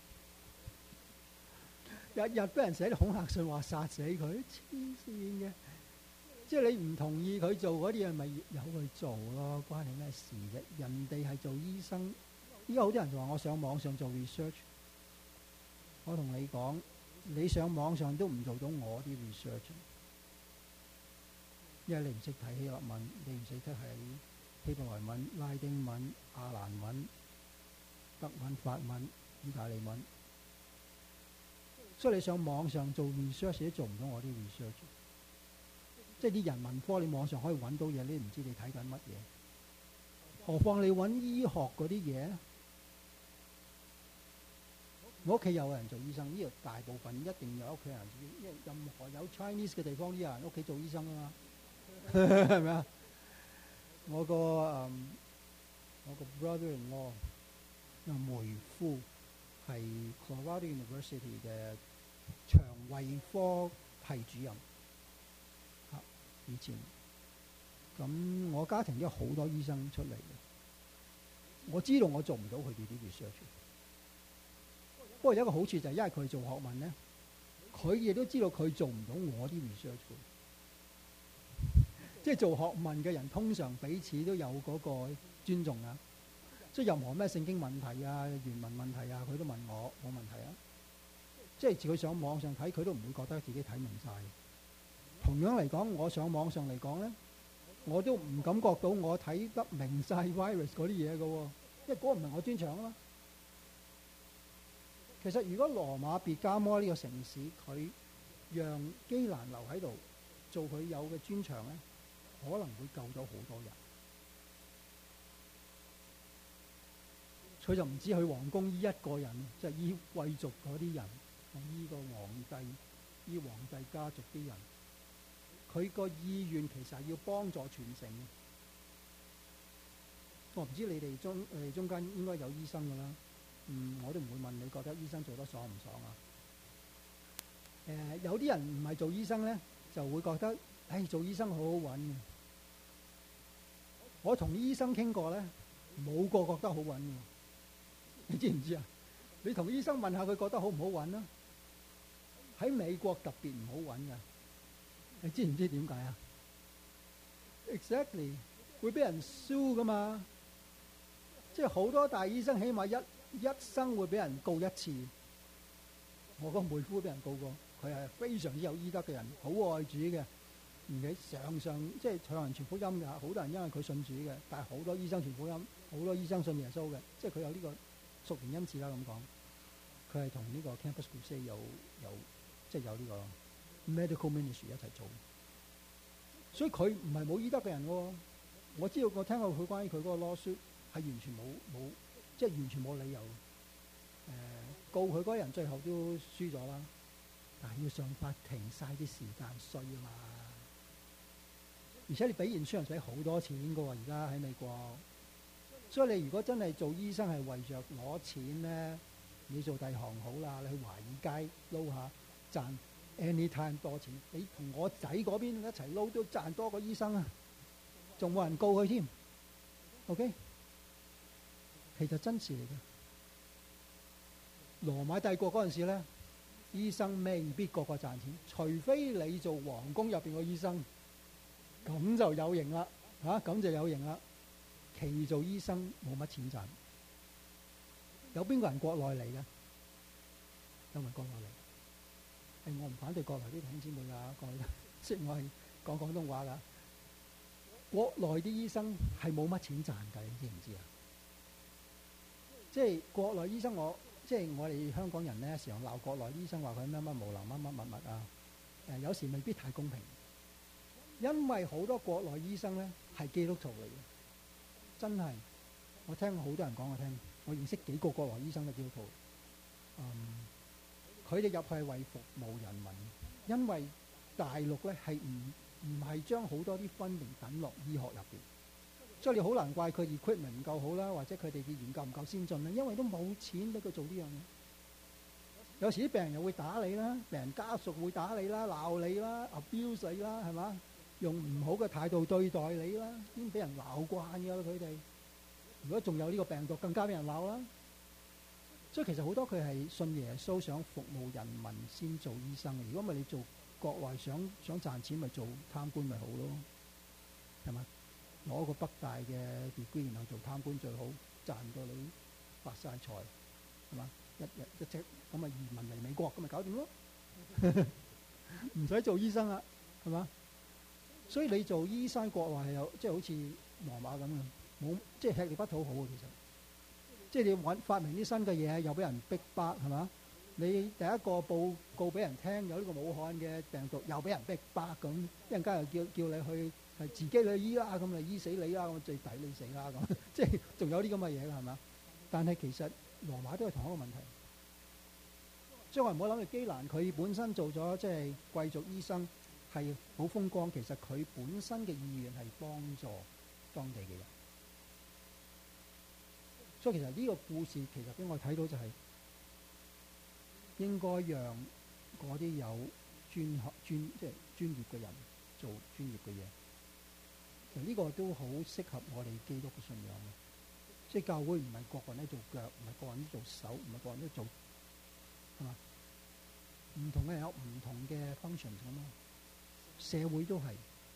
日日俾人寫啲恐嚇信話殺死佢，黐線嘅。即係你唔同意佢做嗰啲嘢，咪由佢做咯，關你咩事啫？人哋係做醫生，依家好多人就話我上網上做 research。我同你講，你上網上都唔做到我啲 research， 因為你唔識睇希臘文，你唔識得係希伯來文、拉丁文、亞蘭文、德文、法文、意大利文，所以你上網上做 research 都做唔到我啲 research。即係啲人文科，你網上可以揾到嘢，你唔知你睇緊乜嘢，何況你揾醫學嗰啲嘢？我屋企有人做醫生，呢度大部分一定有屋企人，因為任何有 Chinese 嘅地方，啲人屋企做醫生啊嘛，係咪啊？我個 brother-in-law 梅夫係 Colorado University 嘅腸胃科系主任。以前咁，我家庭都有好多醫生出嚟嘅，我知道我做唔到佢哋啲 research。不過有一個好處就係，因為佢做學問咧，佢亦都知道佢做唔到我啲 research。即係做學問嘅人，通常彼此都有嗰個尊重啊。即係任何咩聖經問題啊、原文問題啊，佢都問我，冇問題啊。即係佢上網上睇，佢都唔會覺得自己睇明晒。同樣嚟講，我上網上嚟講咧，我都唔感覺到我睇得明晒 virus 嗰啲嘢嘅喎，因為嗰個唔係我專長啊嘛。其實如果羅馬別加摩呢個城市，佢讓基蘭留喺度做佢有嘅專長咧，可能會救到好多人。佢就唔止去皇宮醫一個人，即係醫貴族嗰啲人，醫個皇帝、醫皇帝家族啲人。佢個意願其實係要幫助傳承嘅。 我唔知你哋中間應該有醫生㗎啦。我都唔會問你覺得醫生做得爽唔爽啊？有啲人唔係做醫生咧，就會覺得，做醫生好好揾嘅。我同醫生傾過咧，冇個覺得好揾嘅。你知唔知啊？你同醫生問下佢覺得好唔好揾啦？喺美國特別唔好揾㗎。你知唔知點解啊？Exactly 會俾人 sue 㗎嘛？即係好多大醫生，起碼一生會俾人告一次。我個妹夫俾人告過，佢係非常之有醫德嘅人，好愛主嘅，而且常即係向人傳福音㗎。好多人因為佢信主嘅，但係好多醫生傳福音，好多醫生信耶穌嘅，即係佢有呢個屬靈恩賜啦。咁講，佢係同呢個 Campus Crusade 有即係有呢個 Medical Ministry 一齊做，所以佢唔係冇醫德嘅人喎。我知道我聽過佢關於佢嗰個 lawsuit 係完全冇即係完全冇理由。告佢嗰人最後都輸咗啦，但係要上法庭嘥啲時間衰啊嘛。而且你俾完書人使好多錢㗎喎，而家喺美國。所以你如果真係做醫生係為着攞錢咧，你做第二行好啦，你去華爾街撈下賺 anytime 多錢。你同我仔嗰邊一齊撈都賺多過醫生啊，仲冇人告佢添。OK， 其實真事嚟嘅。羅馬帝國嗰陣時咧，醫生未必個個賺錢，除非你做皇宮入邊個醫生，咁就有型啦嚇，咁就有型啦。其做醫生冇乜錢賺。有邊個人國內嚟嘅？有冇國內嚟？我唔反對國內啲弟兄姊妹㗎，國內即係我係講廣東話㗎。國內啲醫生係冇乜錢賺㗎，你知唔知啊？即係國內醫生即係我哋香港人咧，時常鬧國內醫生話佢乜乜無能乜乜物物啊。有時未必太公平，因為好多國內醫生咧係基督徒嚟嘅，真係。我聽好多人講，我認識幾個國內醫生嘅基督徒。佢哋入去係為服務人民，因為大陸咧係唔係將好多啲分明等落醫學入邊。所以你好難怪佢 equipment 唔夠好啦，或者佢哋嘅研究唔夠先進啦，因為都冇錢俾佢做呢樣嘢。有時啲病人又會打你啦，病人家屬會打你啦、鬧你啦、abuse你啦，係嘛？用唔好嘅態度對待你啦，已經俾人鬧慣㗎啦。佢哋如果仲有呢個病毒，更加俾人鬧啦。所以其實好多佢係信耶穌，想服務人民先做醫生嘅。如果唔係你做國內想賺錢，咪做貪官咪好咯，係嘛？攞個北大嘅 degree，然後做貪官最好，賺到你發晒財，係嘛？一隻咁啊移民嚟美國咁咪搞掂咯，唔使做醫生啦，係嘛？所以你做醫生國內係有即係好似羅馬咁啊，冇即係吃力不討好啊。其實即係你發明啲新嘅嘢，又俾人逼迫，係嘛？你第一個報告俾人聽有呢個武漢嘅病毒，又俾人逼迫咁，一陣間又叫你去。係自己去醫啦，咁就醫死你啦，我最抵你死啦咁，即係仲有啲咁嘅嘢㗎，係嘛？但係其實羅馬都係同一個問題。所以我唔好諗住基蘭佢本身做咗即係貴族醫生係好風光，其實佢本身嘅意願係幫助當地嘅人。所以其實呢個故事其實俾我睇到就係應該讓嗰啲有即係專業嘅人做專業嘅嘢。呢個都好適合我哋基督嘅信仰嘅，即係教會唔係個個人都做腳，唔係個個人都做手，唔係個個人都做，係嘛？唔同嘅人有唔同嘅 function 咁咯。社會都係，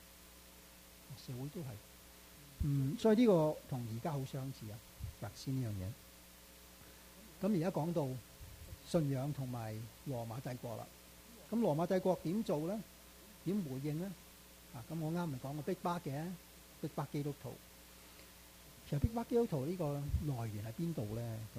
所以呢個同而家好相似啊，白先呢樣嘢。咁而家講到信仰同埋羅馬帝國啦，咁羅馬帝國點做咧？點回應咧？咁我啱咪講過逼迫嘅，逼迫基督徒。其實逼迫基督徒呢個來源喺邊度咧？咁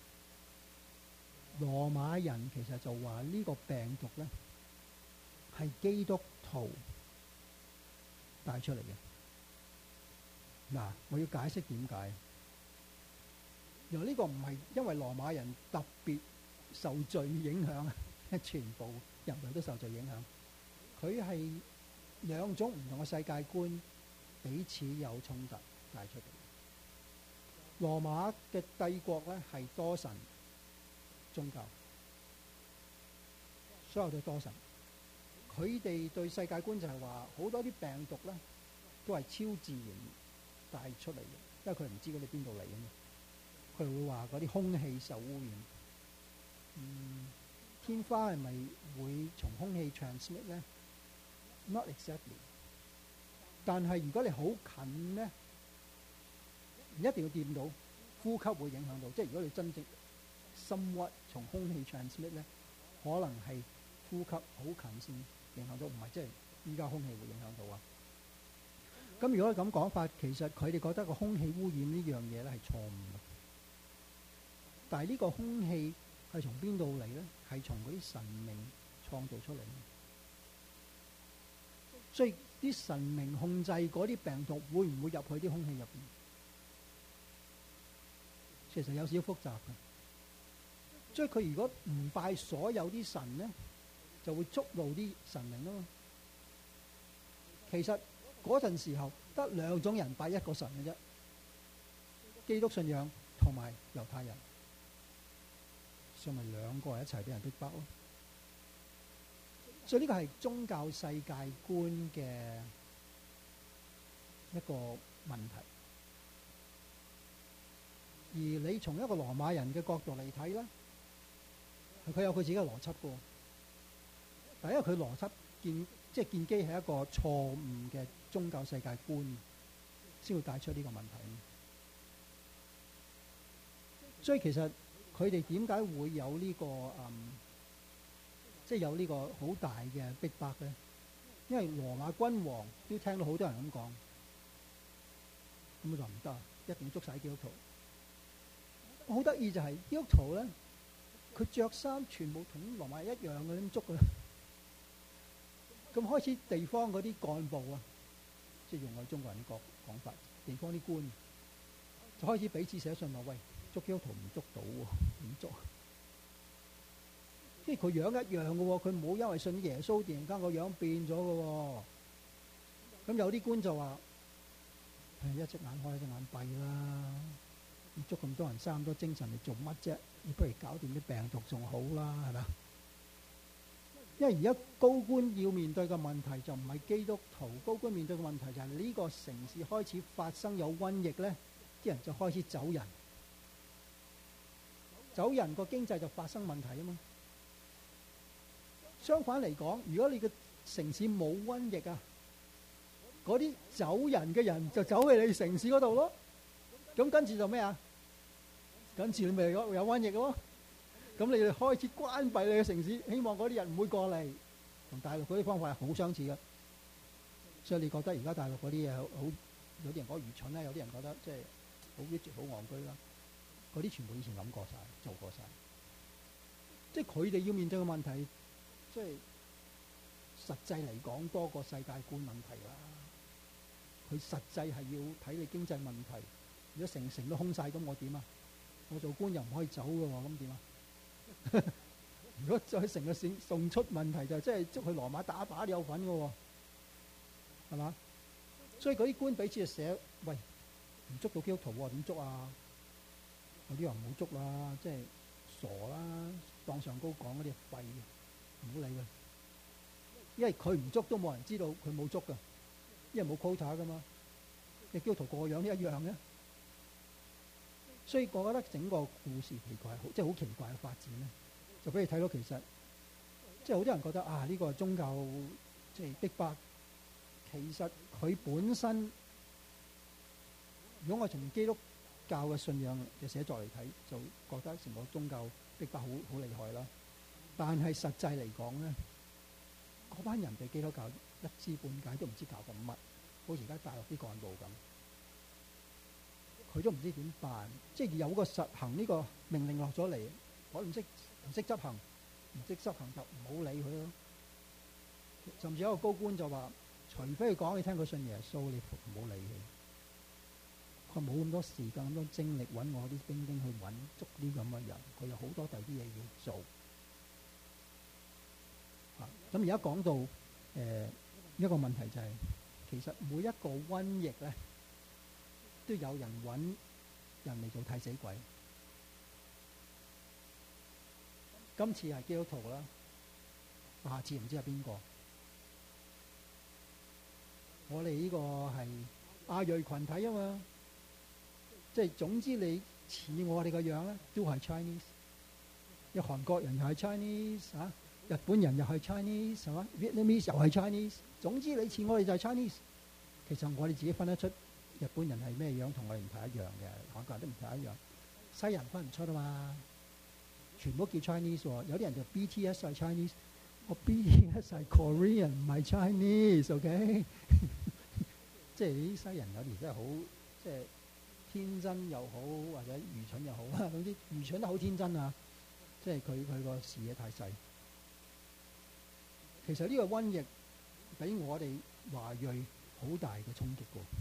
羅馬人其實就話呢個病毒咧係基督徒帶出嚟嘅。嗱，我要解釋點解。原來呢個唔係因為羅馬人特別受罪影響，全部人類都受罪影響。佢係兩種唔同嘅世界觀彼此有衝突帶出嚟。 羅馬嘅帝國咧係多神宗教，所有都多神。佢哋對世界觀就係話好多啲病毒咧都係超自然帶出嚟嘅，因為佢唔知佢哋邊度嚟啊嘛。佢會話嗰啲空氣受污染。天花係咪會從空氣 transmit 咧？Not exactly。但係如果你好近咧，唔一定要掂到，呼吸會影響到。即係如果你真正somewhat從空氣 transmit 咧，可能係呼吸好近先影響到，唔係即係依家空氣會影響到啊。咁如果咁講法，其實佢哋覺得個空氣污染呢樣嘢咧係錯誤嘅。但係呢個空氣係從邊度嚟咧？係從嗰啲神明創造出嚟。所以啲神明控制嗰啲病毒會唔會入去啲空氣入邊？其實有少少複雜嘅。所以佢如果唔拜所有啲神咧，就會觸怒啲神明啊嘛。其實嗰陣時候得兩種人拜一個神嘅啫，基督信仰同埋猶太人。所以咪兩個一齊俾人逼迫咯。所以呢個係宗教世界觀嘅一個問題。而你從一個羅馬人嘅角度嚟睇咧，佢有佢自己嘅邏輯嘅。但係因為佢邏輯建基係一個錯誤嘅宗教世界觀，先會帶出呢個問題。所以其實佢哋點解會有呢個即係有呢個好大嘅逼迫咧？因為羅馬君王都聽到好多人咁講，咁就唔得，一定要捉晒基督徒。好得意就係基督徒咧，佢着衫全部同羅馬人一樣嘅咁捉嘅。咁開始地方嗰啲幹部啊，即係用我哋中國人嘅講法，地方啲官就開始彼此寫信話：喂，捉基督徒唔捉到喎，點捉？即係佢樣一樣嘅喎，佢冇因為信耶穌突然間個樣變咗嘅喎。咁有啲官就話：一隻眼開一隻眼閉啦，你捉咁多人嘥咁多精神嚟做乜啫？你不如搞掂啲病毒仲好啦，係咪？因為而家高官要面對嘅問題就唔係基督徒，高官面對嘅問題就係呢個城市開始發生有瘟疫咧，啲人就開始走人，走人個經濟就發生問題啊嘛。相反嚟講，如果你嘅城市冇瘟疫啊，嗰啲走人嘅人就走去你城市嗰度咯。咁跟住就咩啊？跟住你咪有瘟疫咯。咁你哋開始關閉你嘅城市，希望嗰啲人唔會過嚟。同大陸嗰啲方法係好相似嘅。所以你覺得而家大陸嗰啲嘢好，有啲人講愚蠢啦，有啲人覺得即係好愚拙、好戇居啦。嗰啲全部以前諗過晒、做過晒。即係佢哋要面對嘅問題，即係實際嚟講多過世界觀問題啦。佢實際係要睇你經濟問題。如果城都空晒，咁我點啊？我做官又唔可以走嘅喎，咁點啊？如果再成個送出問題，就即係捉去羅馬打靶都有份嘅喎，係嘛？所以嗰啲官彼此就寫：喂，唔捉到基督徒喎，點捉啊？有啲人唔好捉啦，即係傻啦，當上高講嗰啲廢嘅，唔好理佢。因為佢唔捉都冇人知道佢冇捉㗎，因為冇 quota 㗎嘛。嘅基督徒個樣都一樣嘅，所以我覺得整個故事奇怪，即係好奇怪嘅發展咧，就俾你睇到其實即係好多人覺得啊，呢個係宗教即係逼迫，其實佢本身如果我從基督教嘅信仰嘅寫作嚟睇，就覺得成個宗教逼迫好厲害啦。但係實際嚟講咧，嗰班人對基督教一知半解，都唔知教緊乜。好似而家大陸啲幹部咁，佢都唔知點辦，即係有個實行呢個命令落咗嚟，我唔識執行，唔識執行就唔好理佢咯。甚至有一個高官就話：除非佢講你聽佢信耶穌，你唔好理佢。佢冇咁多時間、咁多精力揾我啲兵丁去揾捉啲咁嘅人，佢有好多第啲嘢要做。咁而家講到一個問題就係，其實每一個瘟疫咧，都有人揾人嚟做替死鬼。今次係基督徒啦，下次唔知係邊個。我哋呢個係亞裔群體啊嘛，即係總之你似我哋個樣咧，都係 Chinese。有韓國人又係 Chinese 啊，日本人又係 Chinese 係嘛，Vietnamese 又係 Chinese。總之你似我哋就係 Chinese。其實我哋自己分得出日本人係咩樣，同我哋唔太一樣嘅，韓國人都唔太一樣。西人分唔出啊嘛，全部叫 Chinese 喎。有啲人就 BTS 係 Chinese， 我 BTS 係 Korean 唔係 Chinese，OK？即係啲西人有時真係好，即係天真又好，或者愚蠢又好啊。總之愚蠢得好天真啊！即係佢個視野太細。其實呢個瘟疫俾我哋華裔好大嘅衝擊喎，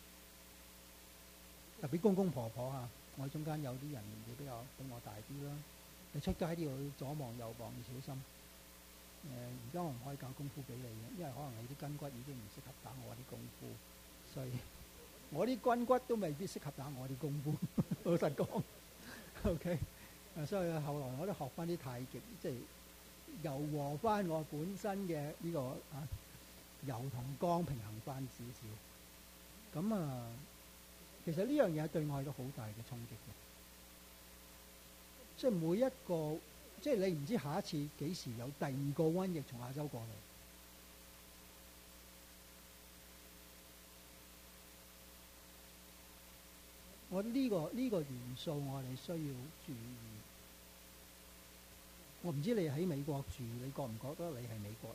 特別公公婆婆啊！我中間有啲人年紀比較比我大啲啦，你出街都要左望右望，要小心。而家我唔可以教功夫俾你嘅，因為可能你啲筋骨已經唔適合打我啲功夫，所以我啲筋骨都未必適合打我啲功夫。老實講，OK。所以後來我都學翻啲太極，即係柔和翻我本身嘅呢個柔同剛平衡翻少少。咁其實呢樣嘢對我係個好大嘅衝擊嘅。即係每一個，即係你唔知下一次幾時有第二個瘟疫從亞洲過嚟。我呢個元素我哋需要注意。我唔知你喺美國住，你覺唔覺得你係美國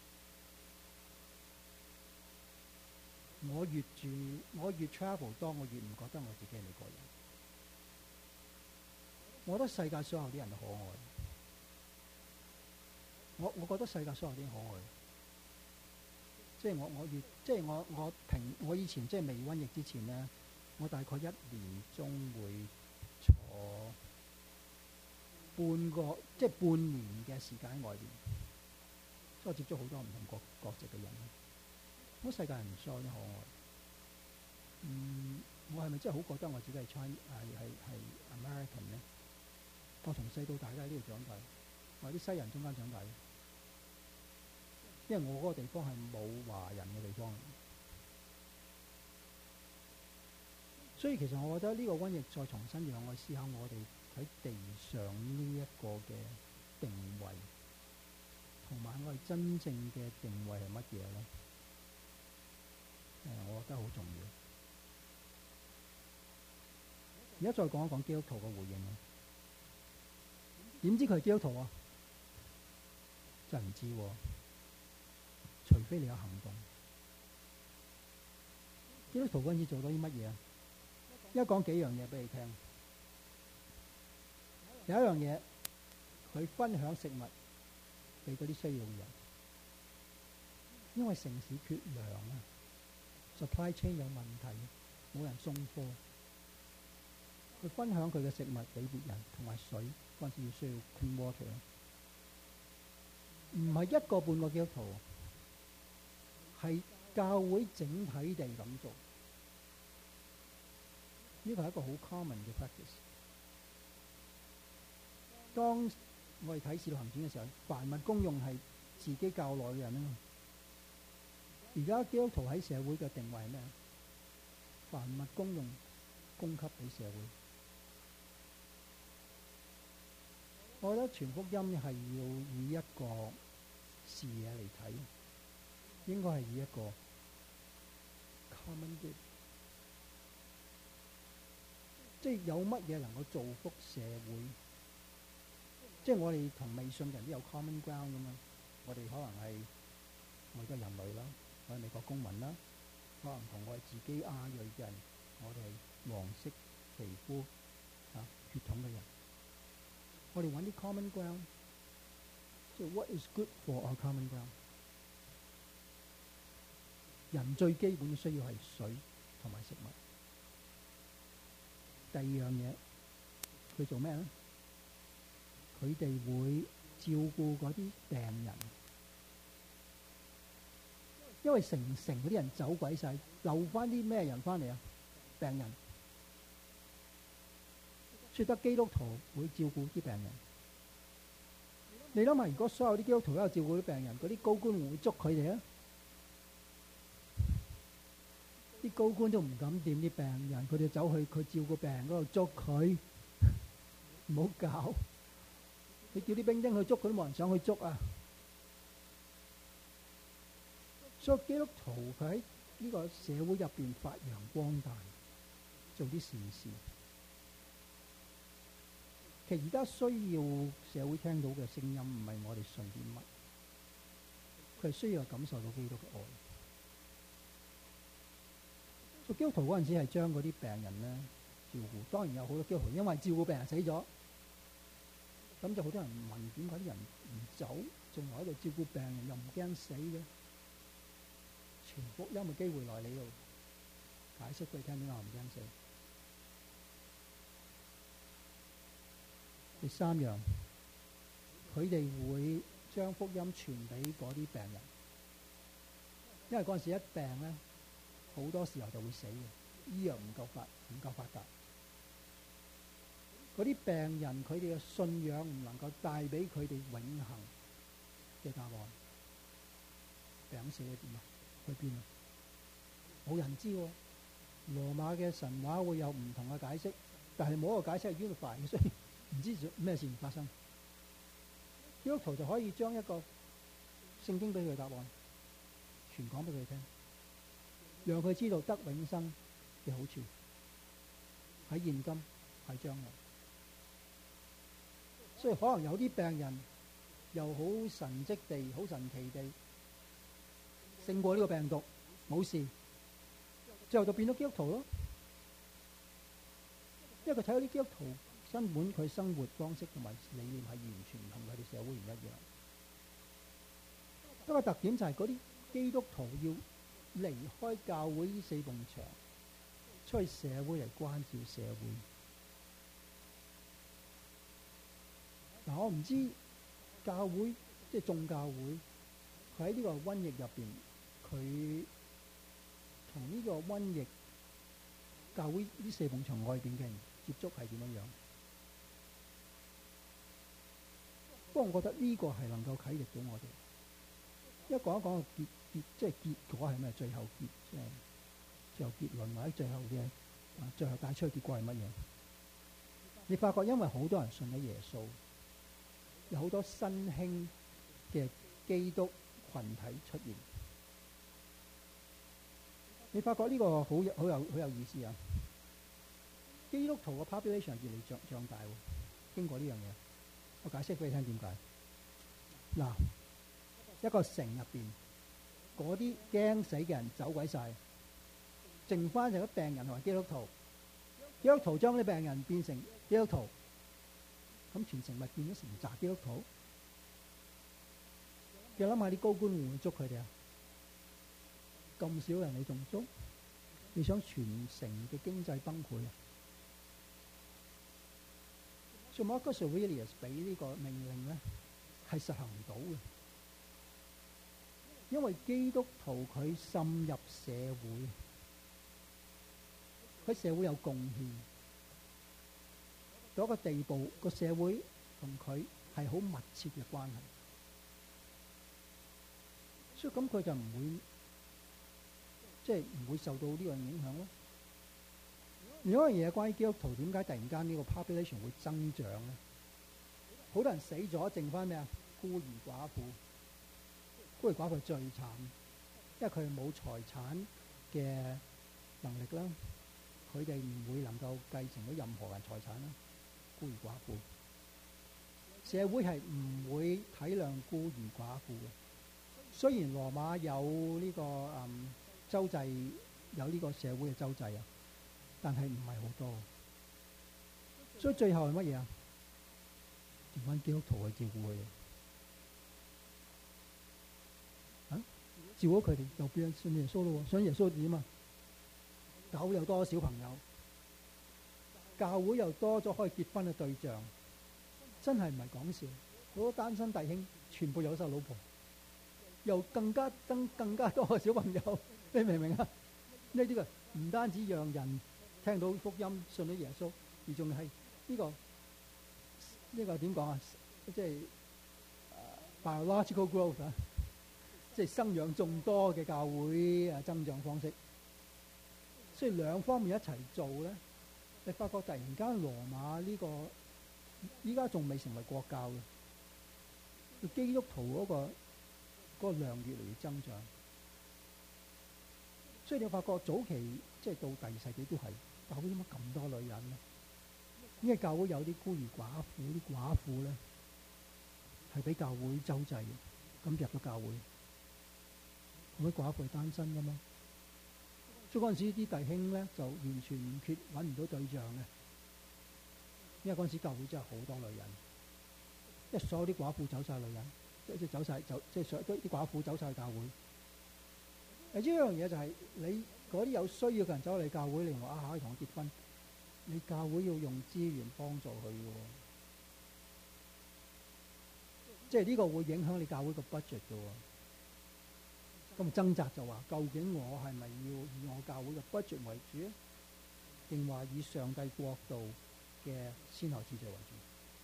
人？我越住，我越 travel 多，我越唔覺得我自己係美國人。我覺得世界所有啲人都可愛。我覺得世界所有啲人可愛。即係我以前即係未瘟疫之前咧，我大概1年中會坐半年嘅時間喺外邊，所以我接觸好多唔同國籍嘅人。我世界人所有啲可愛。我係咪真係好覺得我自己係 American 咧？我從細到大都喺呢度長大，我喺啲西人中間長大，因為我嗰個地方係冇華人嘅地方，所以其實我覺得呢個瘟疫再重新讓我思考我哋喺地上呢一個嘅定位，同埋我哋真正嘅定位係乜嘢咧？我覺得好重要。而家再講一講基督徒嘅回應啊！點知佢係基督徒啊？真係唔知喎，除非你有行動。基督徒嗰陣時做到啲乜嘢啊？而家講幾樣嘢俾你聽。有一樣嘢，佢分享食物俾嗰啲需要嘅人，因為城市缺糧啊 ，supply chain 有問題，冇人送貨。佢分享佢嘅食物俾別人，同埋水嗰陣時要需要 clean water， 唔係一個半個基督徒，係教會整體地咁做。呢個係一個好 common 嘅 practice。當我哋睇《使徒行傳》嘅時候，凡物公用係自己教內嘅人啊嘛。而家基督徒喺社會嘅定位係咩？凡物公用，供給俾社會。我覺得傳福音係要以一個視野嚟睇，應該係以一個 common good， 即係有乜嘢能夠造福社會。即係我哋同未信人都有 common ground 噶嘛。我哋可能係我哋嘅人類啦，我係美國公民啦，可能同我哋自己亞裔嘅人，我哋係黃色皮膚血統嘅人。我哋揾啲 common ground， 即係 what is good for our common ground。人最基本嘅需要係水同埋食物。第二樣嘢，佢做咩咧？佢哋會照顧嗰啲病人，因為城嗰啲人走鬼晒，留翻啲咩人翻嚟啊？病人。 說得基督徒會照顧啲病人。你諗下，如果所有啲基督徒都有照顧啲病人，嗰啲高官會唔會捉佢哋啊？啲高官都唔敢掂啲病人，佢哋走去佢照顧病人嗰度捉佢，唔好搞。你叫啲兵丁去捉佢都冇人想去捉啊！所以基督徒佢喺呢個社會入邊發揚光大，做啲善事。其實而家需要社會聽到嘅聲音，唔係我哋信啲乜，佢係需要感受到基督嘅愛。做基督徒嗰陣時係將嗰啲病人咧照顧，當然有好多基督徒因為照顧病人死咗，咁就好多人問點解啲人唔走，仲喺度照顧病人又唔驚死嘅？傳福音嘅機會來你度解釋俾你聽點解我唔驚死。第三樣，佢哋會將福音傳俾嗰啲病人，因為嗰陣時一病咧，好多時候就會死嘅，醫藥唔夠發達。嗰啲病人佢哋嘅信仰唔能夠帶俾佢哋永恆嘅答案，病死咗點啊？去邊啊？冇人知喎。羅馬嘅神話會有唔同嘅解釋，但係冇一個解釋係 unify 嘅，所以唔知咩事發生。基督徒就可以將一個聖經俾佢答案傳講俾佢聽，讓佢知道得永生嘅好處喺現今喺將來。所以可能有啲病人又好神蹟地、好神奇地勝過呢個病毒，冇事，最後就變咗基督徒咯。因為佢睇到啲基督徒根本佢生活方式同埋理念係完全同佢哋社會唔一樣。一個特點就係嗰啲基督徒要離開教會呢四埲牆，出去社會嚟關照社會。嗱，我唔知教會即係眾教會，佢喺呢個瘟疫入邊，佢同呢個瘟疫教會呢四埲牆外邊嘅人接觸係點樣樣？不過我覺得呢個係能夠啟迪到我哋。一講一講即係結果係咩？最後結論或者最後帶出嘅結果係乜嘢？你發覺因為好多人信咗耶穌，有好多新興嘅基督群體出現。你發覺呢個好有意思啊！基督徒嘅 population 越嚟越壯大喎。經過呢樣嘢，我解釋俾你聽點解。嗱，一個城入邊，嗰啲驚死嘅人走鬼晒，剩翻就啲病人同埋基督徒。基督徒將啲病人變成基督徒，咁全城咪變咗成紮基督徒？你諗下啲高官會唔會捉佢哋啊？咁少人你仲捉？你想全城嘅經濟崩潰啊？所以 Marcus Aurelius 俾呢個命令咧係實行唔到嘅，因為基督徒佢滲入社會，喺社會有貢獻，到一個地步，個社會同佢係好密切嘅關係，所以咁佢就唔會受到呢樣影響咯。另外一樣嘢關於基督徒點解突然間呢個 population 會增長咧？好多人死咗，剩翻咩啊？孤兒寡婦，孤兒寡婦最慘，因為佢哋冇財產嘅能力啦，佢哋唔會能夠繼承到任何人財產啦。孤兒寡婦，社會係唔會體諒孤兒寡婦嘅。雖然羅馬有呢個周濟，有呢個社會嘅周濟啊，但係唔係好多，所以最後係乜嘢啊？調翻基督徒去照顧佢哋，照咗佢哋又變咗信耶穌咯。信耶穌點啊？教會又多咗小朋友，教會又多咗可以結婚嘅對象，真係唔係講笑。好多單身弟兄全部有晒老婆，又更加多嘅小朋友，你明唔明啊？呢啲嘅唔單止讓人聽到福音信咗耶穌，而仲係呢呢個點講啊？即係 biological growth 啊，即係生養眾多嘅教會增長方式。所以兩方面一齊做咧，你發覺突然間羅馬呢個依家仲未成為國教嘅，基督徒嗰個量越嚟越增長。所以你發覺早期即係到第二世紀都係教會點解咁多女人咧？因為教會有啲孤兒寡婦，啲寡婦咧係俾教會周濟嘅，咁入咗教會，嗰啲寡婦係單身噶嘛。所以嗰陣時啲弟兄咧就完全唔缺，揾唔到對象嘅，因為嗰陣時教會真係好多女人，因為所有啲寡婦走晒女人，即係走晒即係所有啲寡婦走晒教會。呢樣嘢就係你嗰啲有需要嘅人走嚟教會，你話可以同我結婚，你教會要用資源幫助佢嘅，即係呢個會影響你教會個 budget 嘅。咁掙扎就話，究竟我係咪要以我教會嘅 budget 為主，定話以上帝國度嘅先後次序為主？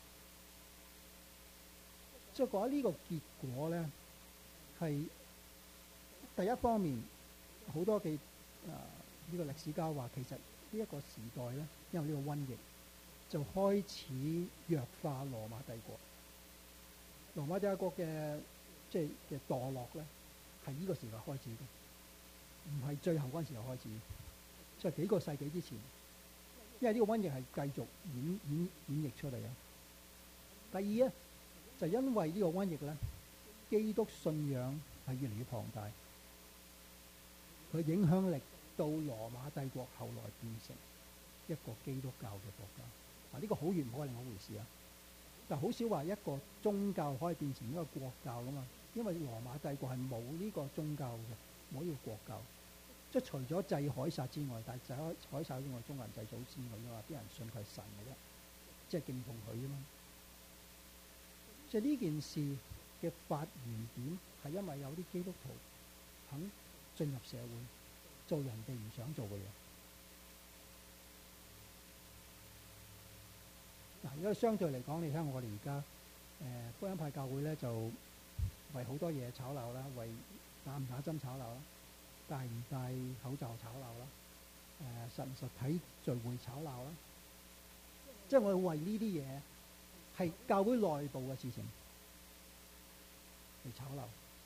所以講呢個結果咧，係第一方面，好多嘅呢個歷史家話，其實呢一個時代咧，因為呢個瘟疫就開始弱化羅馬帝國。羅馬帝國嘅即係嘅墮落咧，係呢個時代開始嘅，唔係最後嗰陣時候開始，即係幾個世紀之前。因為呢個瘟疫係繼續演繹出嚟啊。第二咧，就因為呢個瘟疫咧，基督信仰係越嚟越龐大，佢影響力到羅馬帝國後來變成一個基督教嘅國家。嗱，呢個好與唔好係另外一回事啊。但好少話一個宗教可以變成一個國教噶嘛，因為羅馬帝國係冇呢個宗教嘅，冇呢個國教。即係除咗祭凱撒之外，但係祭凱撒之外，中國人祭祖先佢話啲人信佢係神嘅啫，即係敬奉佢啊嘛。即係呢件事嘅發源點係因為有啲基督徒肯進入社會，做人哋唔想做嘅嘢。嗱，如果相對嚟講，你睇我哋而家福音派教會咧，就為好多嘢吵鬧啦，為打唔打針吵鬧啦，戴唔戴口罩吵鬧啦，實唔實體聚會吵鬧啦，即係我哋為呢啲嘢係教會內部嘅事情嚟吵鬧。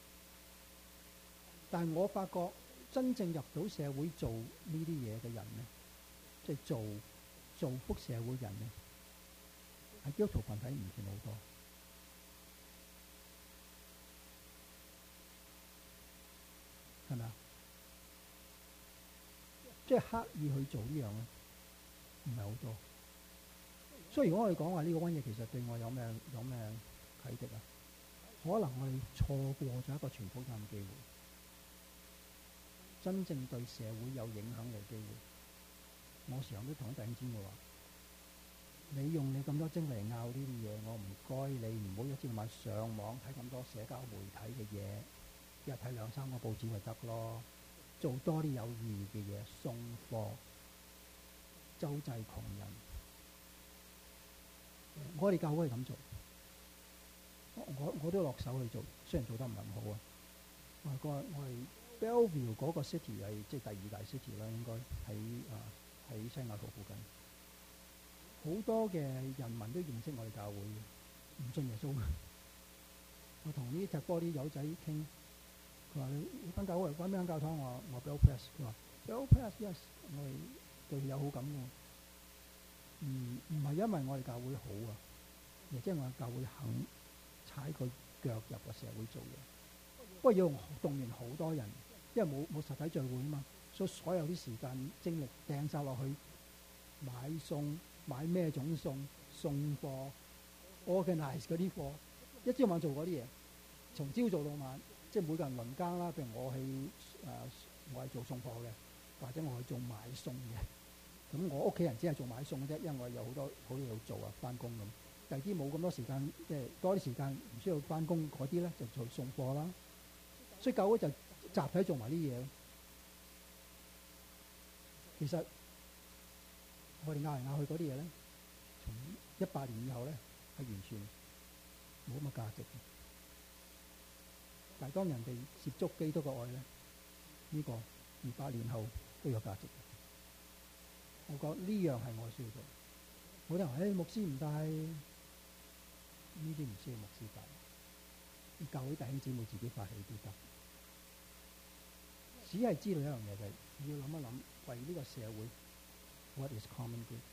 但係我發覺真正入到社會做呢啲嘢嘅人咧，即係造福社會人咧，喺基督徒群體唔見好多。係咪啊？即係刻意去做呢樣咧，唔係好多。所以如果我哋講話呢個瘟疫其實對我有咩啟迪啊？可能我哋錯過咗一個傳福音嘅機會，真正對社會有影響嘅機會。我時常都同弟兄姊妹話：你用你咁多精力嚟拗呢啲嘢，我唔該你唔好一朝晚上網睇咁多社交媒體嘅嘢。一日睇2-3個報紙咪得咯，做多啲有意義嘅嘢，送貨、周濟窮人。我哋教會係咁做，我都落手去做，雖然做得唔係咁好啊。我哋 Belleville 嗰個 city 係即係第2大 city 啦，應該喺西雅圖附近，好多嘅人民都認識我哋教會嘅，唔信耶穌。我同呢踢波啲友仔傾。佢話：你翻教會翻咩間教堂？我 Bell Press。佢話 Bell Press yes， 我哋對佢有好感嘅。唔係因為我哋教會好啊，而即係我哋教會肯踩個腳入個社會做嘢。不過要動員好多人，因為冇實體聚會啊嘛，所有啲時間精力掟晒落去買餸、買咩種餸、送貨、organize 嗰啲貨，一朝晚做嗰啲嘢，從朝做到晚。即係每個人輪更啦，譬如我係做送貨嘅，或者我係做買餸嘅。咁我屋企人只係做買餸嘅啫，因為我有好多好嘢要做啊，翻工咁。第二啲冇咁多時間，即係多啲時間唔需要翻工嗰啲咧，就做送貨啦。所以教會就集體做埋啲嘢。其實我哋拗嚟拗去嗰啲嘢咧， 100年以後咧係完全冇乜價值嘅。但係當人哋接觸基督嘅愛咧，呢個200年後都有價值嘅。我覺得呢樣係我需要做。好多人話：牧師唔帶，呢啲唔需要牧師帶，教會弟兄姊妹自己發起都得。只係知道一樣嘢就係要諗一諗，為呢個社會 what is common good。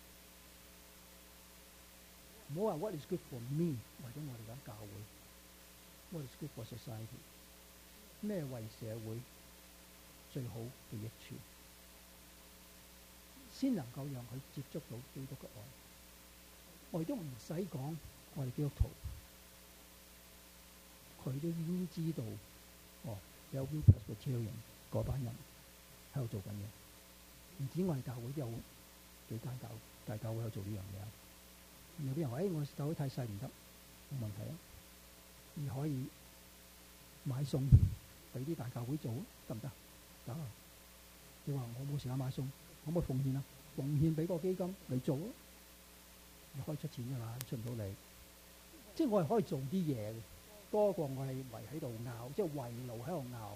唔好話 what is good for me， 或者我哋講教會 what is good for society， 咩為社會最好嘅益處，先能夠讓佢接觸到基督嘅愛。我哋都唔使講，我哋基督徒佢都已經知道，有 Presbyterian 嗰班人喺度做緊嘢。唔止我哋教會有幾間大教會有做呢樣嘢。有啲人話：我教會太細唔得，冇問題啊！你可以買餸俾啲大教會做，得唔得？得。你話我冇時間買餸，可唔可以奉獻啊？奉獻俾個基金你做啊！你可以出錢㗎嘛，出唔到嚟。即係我係可以做啲嘢嘅，多過我係圍喺度拗，即係圍爐喺度拗，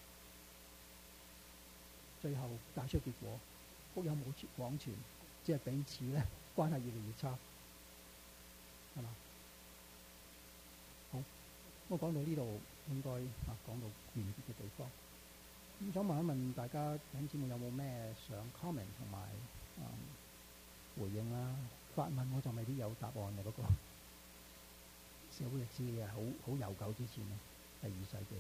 最後帶出結果，福音冇廣傳，即係彼此咧關係越嚟越差，係嘛？好，我講到呢度應該講到完結嘅地方。咁想問一問大家弟兄姊妹有冇咩想 comment 同埋回應啦？發問我就未必有答案嘅，嗰個社會歷史嘅好悠久之前咧，第2世紀。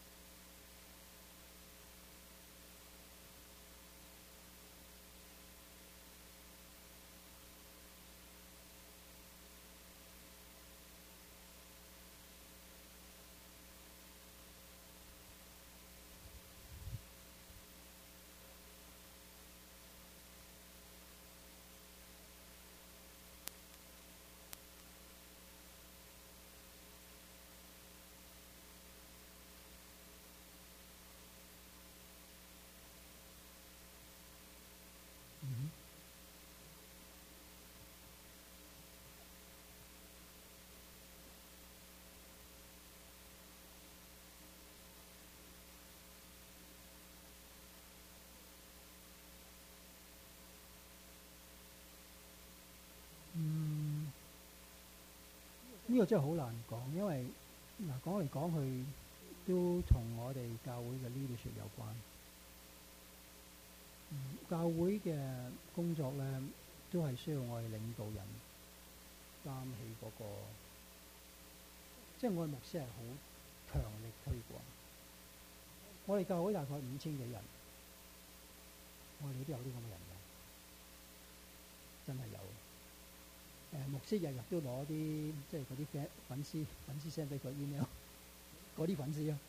呢個真係好難講，因為講嚟講去都同我哋教會嘅 leadership 有關。教會嘅工作咧，都係需要我哋領導人擔起嗰個，即係我哋牧師係好強力推廣。我哋教會大概5000幾人，我哋都有啲咁嘅人嘅，真係有。牧師日日都攞啲即係嗰啲粉絲 send 俾佢 email， 嗰啲粉絲啊。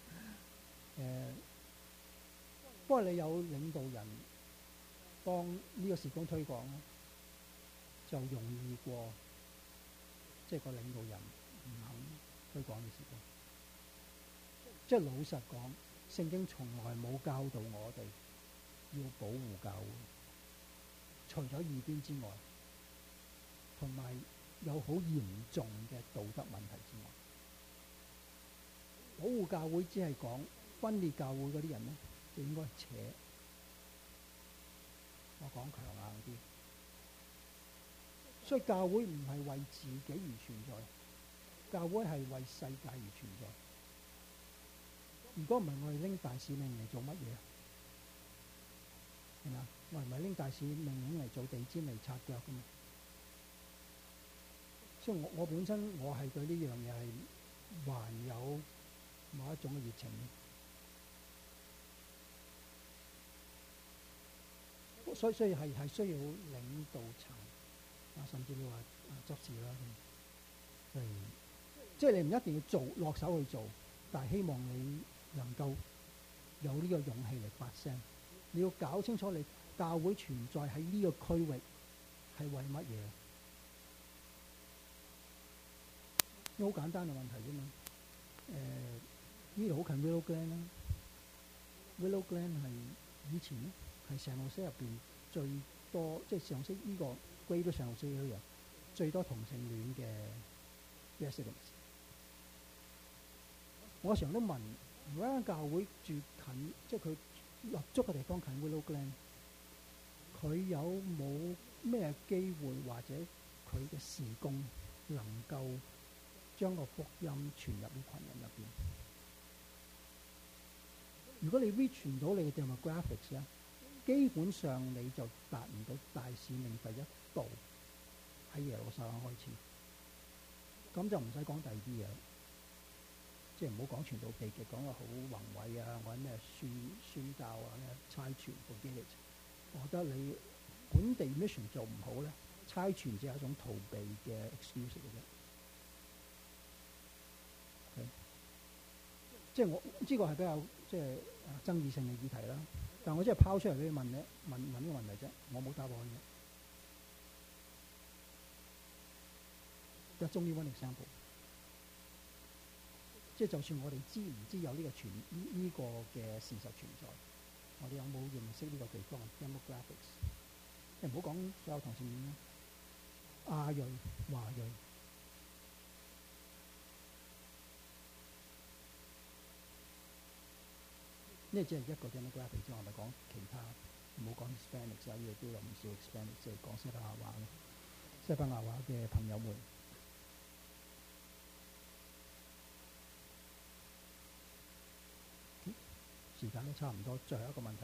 不過你有領導人幫呢個事工推廣咧，就容易過即係個領導人唔肯推廣嘅事工。即係老實講，聖經從來冇教導我哋要保護教會，除咗異端之外。同埋有好嚴重嘅道德問題之外，保護教會只係講分裂教會嗰啲人咧，就應該扯。我講強硬啲，所以教會唔係為自己而存在，教會係為世界而存在。如果唔係，我哋拎大使命嚟做乜嘢？係嘛？我唔係拎大使命嚟做地氈嚟擦腳噶嘛。所以我本身我係對呢樣嘢係還有某一種嘅熱情。所以係需要領導層甚至你話執事啦，即係你唔一定要落手去做，但係希望你能夠有呢個勇氣嚟發聲。你要搞清楚你教會存在喺呢個區域係為乜嘢？好簡單嘅問題啫嘛。呢度好近 Willow Glen 啦。Willow Glen 係以前係聖荷西入邊最多，即係聖荷西呢個 Greater 聖荷西 area 最多同性戀嘅 residents。我常都問，如果一間教會住近，即係佢立足嘅地方近 Willow Glen，佢有冇咩機會或者佢嘅事工能夠將個福音傳入呢群人入邊？如果你 reach 唔到你嘅 demographics 咧，基本上你就達唔到大使命第一步喺耶路撒冷開始，咁就唔使講第二啲嘢，即係唔好講傳道技極，講個好宏偉啊，或者咩宣教啊，咩差傳部經歷。我覺得你本地 mission 做唔好咧，差傳只係一種逃避嘅 excuse 嘅啫。即係我呢個係比較即係爭議性嘅議題啦，但我即係拋出嚟俾你問呢個問題啫，我冇答案嘅。That's only one example。即係就算我哋知唔知有呢個呢個嘅事實存在，我哋有冇認識呢個地方嘅 demographics？ 你唔好講所有同性戀啦，亞裔、華裔。呢只係一個 demographic 啫，我咪講其他，唔好講 Hispanics 啊，呢度都有唔少 Hispanics，即係講西班牙話嘅朋友們。時間都差唔多，最後一個問題。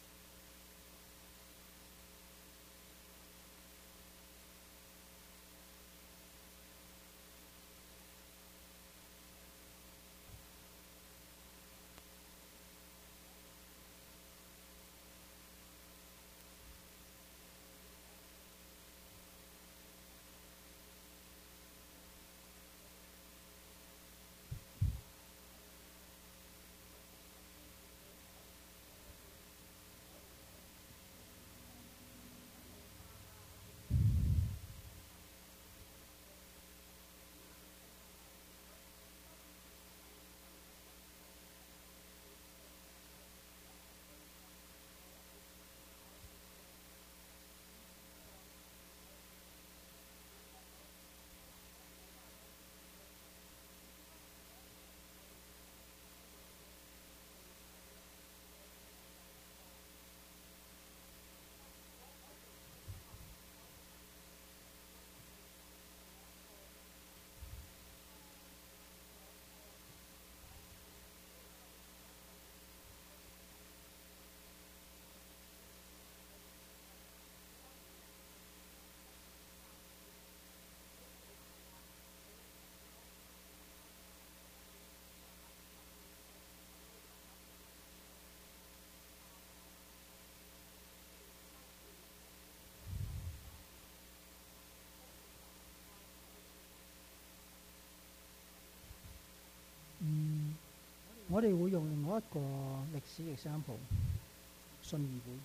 我哋會用另外一個歷史 example， 信義會。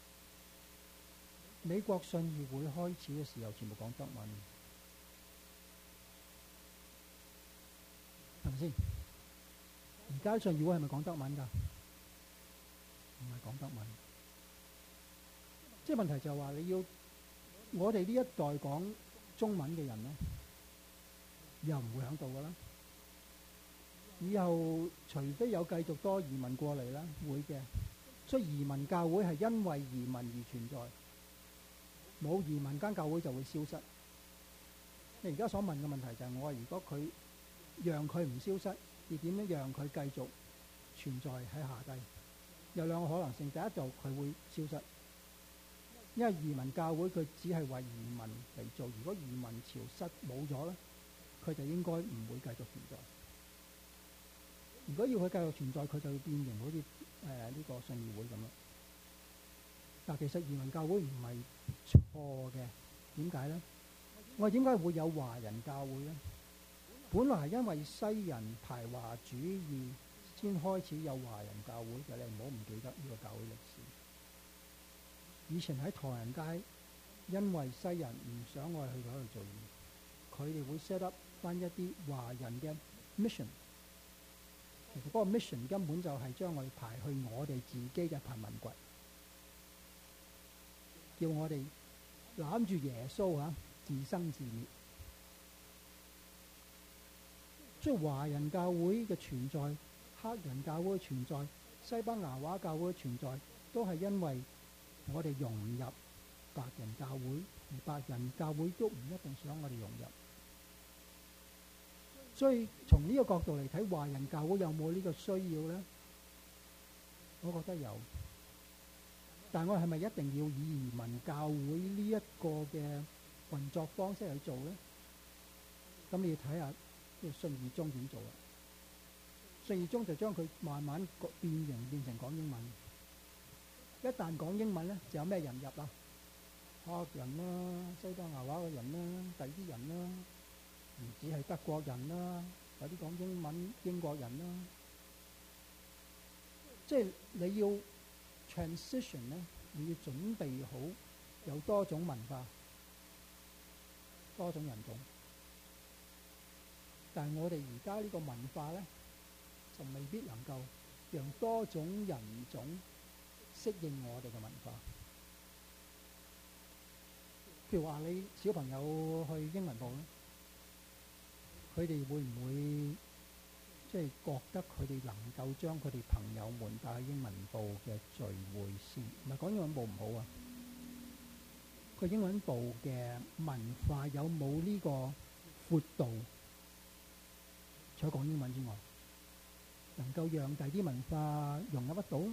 美國信義會開始嘅時候，全部講德文，係咪先？而家信義會係咪講德文㗎？唔係講德文。即係問題就係話，你要我哋呢一代講中文嘅人咧，又唔會喺度㗎啦。以後除非有繼續多移民過嚟啦，會嘅。所以移民教會係因為移民而存在，冇移民間教會就會消失。你而家所問嘅問題就係我話，如果佢讓佢唔消失，而點樣讓佢繼續存在喺下低？有兩個可能性，第一就佢會消失，因為移民教會佢只係為移民嚟做。如果移民潮失冇咗咧，佢就應該唔會繼續存在。如果要佢繼續存在，佢就要變形，好似呢個信義會咁咯。但其實移民教會唔係錯嘅，點解咧？我哋點解會有華人教會咧？本來係因為西人排華主義先開始有華人教會嘅，你唔好唔記得呢個教會歷史。以前喺唐人街，因為西人唔想我哋去嗰度做嘢，佢哋會 set up 翻一啲華人嘅 mission。其實嗰個 mission 根本就係將我哋排去我哋自己嘅貧民窟，叫我哋攬住耶穌自生自滅。所以華人教會嘅存在、黑人教會嘅存在、西班牙話教會嘅存在，都係因為我哋融唔入白人教會，而白人教會都唔一定想我哋融入。所以從呢個角度嚟睇，華人教會有冇呢個需要呢？我覺得有。但我係咪一定要以移民教會呢一個嘅運作方式去做呢？咁你要睇下即係信義宗點做啦。信義宗就將佢慢慢變形，變成講英文。一旦講英文呢，就有咩人入啦？黑人啦、西班牙話嘅人啦、第啲人啦，唔止係德國人啦，有啲講英文英國人啦。即係你要 transition 呢，你要準備好有多種文化、多種人種。但係我哋而家呢個文化呢，就未必能夠讓多種人種適應我哋嘅文化。譬如話你小朋友去英文部咧，佢哋會唔會即係覺得佢哋能夠將佢哋朋友們帶去英文部嘅聚會先？唔係講英文部唔好啊，佢英文部嘅文化有冇呢個闊度？除咗講英文之外，能夠讓第啲文化融入得到？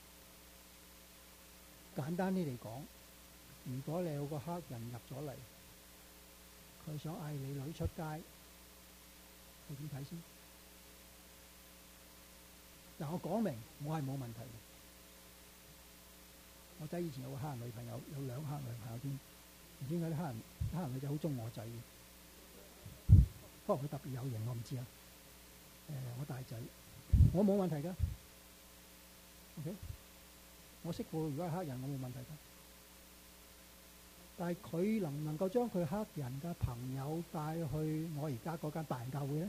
簡單啲嚟講，如果你有個黑人入咗嚟，佢想嗌你女出街，你點睇先？但我講明，我係冇問題嘅。我仔以前有個黑人女朋友，有兩個黑人女朋友添。唔知點解啲黑人女仔好中我仔嘅，可能佢特別有型，我唔知啊。我大仔，我冇問題㗎。OK， 我識貨，如果係黑人，我冇問題㗎。但係佢能唔能夠將佢黑人嘅朋友帶去我而家嗰間白人教會咧？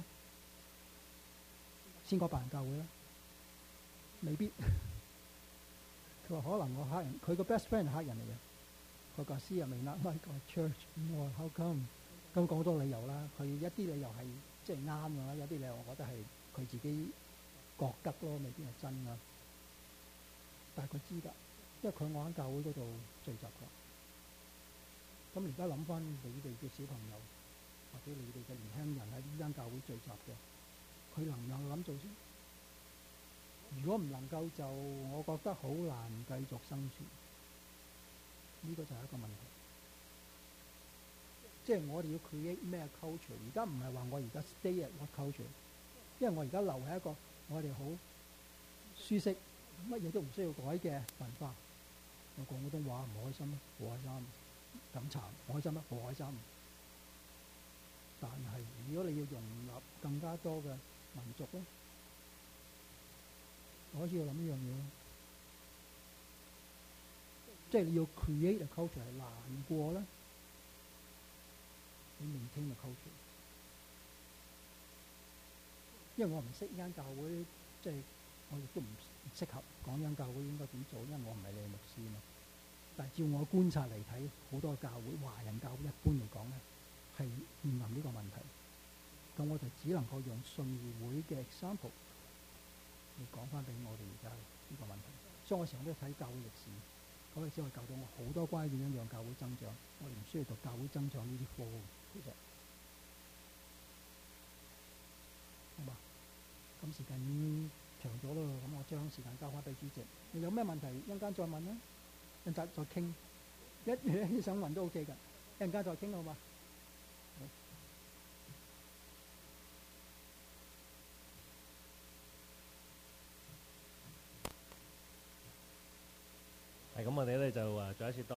先講白人教會咧，未必。佢話可能我黑人，佢個 best friend 係黑人嚟嘅，佢教師又未甩，my God church， 我話 how come？ 咁講好多理由啦，佢一啲理由係即係啱㗎啦，有啲理由我覺得係佢自己覺得咯，未必係真㗎。但係佢知㗎，因為佢我喺教會嗰度聚集㗎。咁而家諗翻你哋嘅小朋友，或者你哋嘅年輕人喺呢間教會聚集嘅，佢能唔能夠咁做先？如果唔能夠，就我覺得好難繼續生存。呢個就係一個問題。即係我哋要 create 咩 culture？ 而家唔係話我而家 stay at what culture， 因為我而家留喺一個我哋好舒適，乜嘢都唔需要改嘅文化。我講普通話唔開心咩？好開心。飲茶唔開心咩？好開心。但係如果你要融入更加多嘅民族咧，我開始要諗呢樣嘢咯。即係你要 create a culture 係難過啦，你maintain a culture。因為我唔識呢間教會，即係我亦都唔適合講呢間教會應該點做，因為我唔係你嘅牧師嘛。但係照我觀察嚟睇，好多教會華人教會一般嚟講咧，係面臨呢個問題。咁我就只能夠用信義會嘅 example 嚟講翻俾我哋而家呢個問題。所以我成日都睇教會歷史，嗰個只可以教到我好多關於點樣讓教會增長。我哋唔需要讀教會增長呢啲科，其實好嘛？咁時間已經長咗咯，咁我將時間交翻俾主席。你有咩問題一陣間再問啦，一陣間再傾。一想問都 OK 㗎，一陣間再傾好嘛？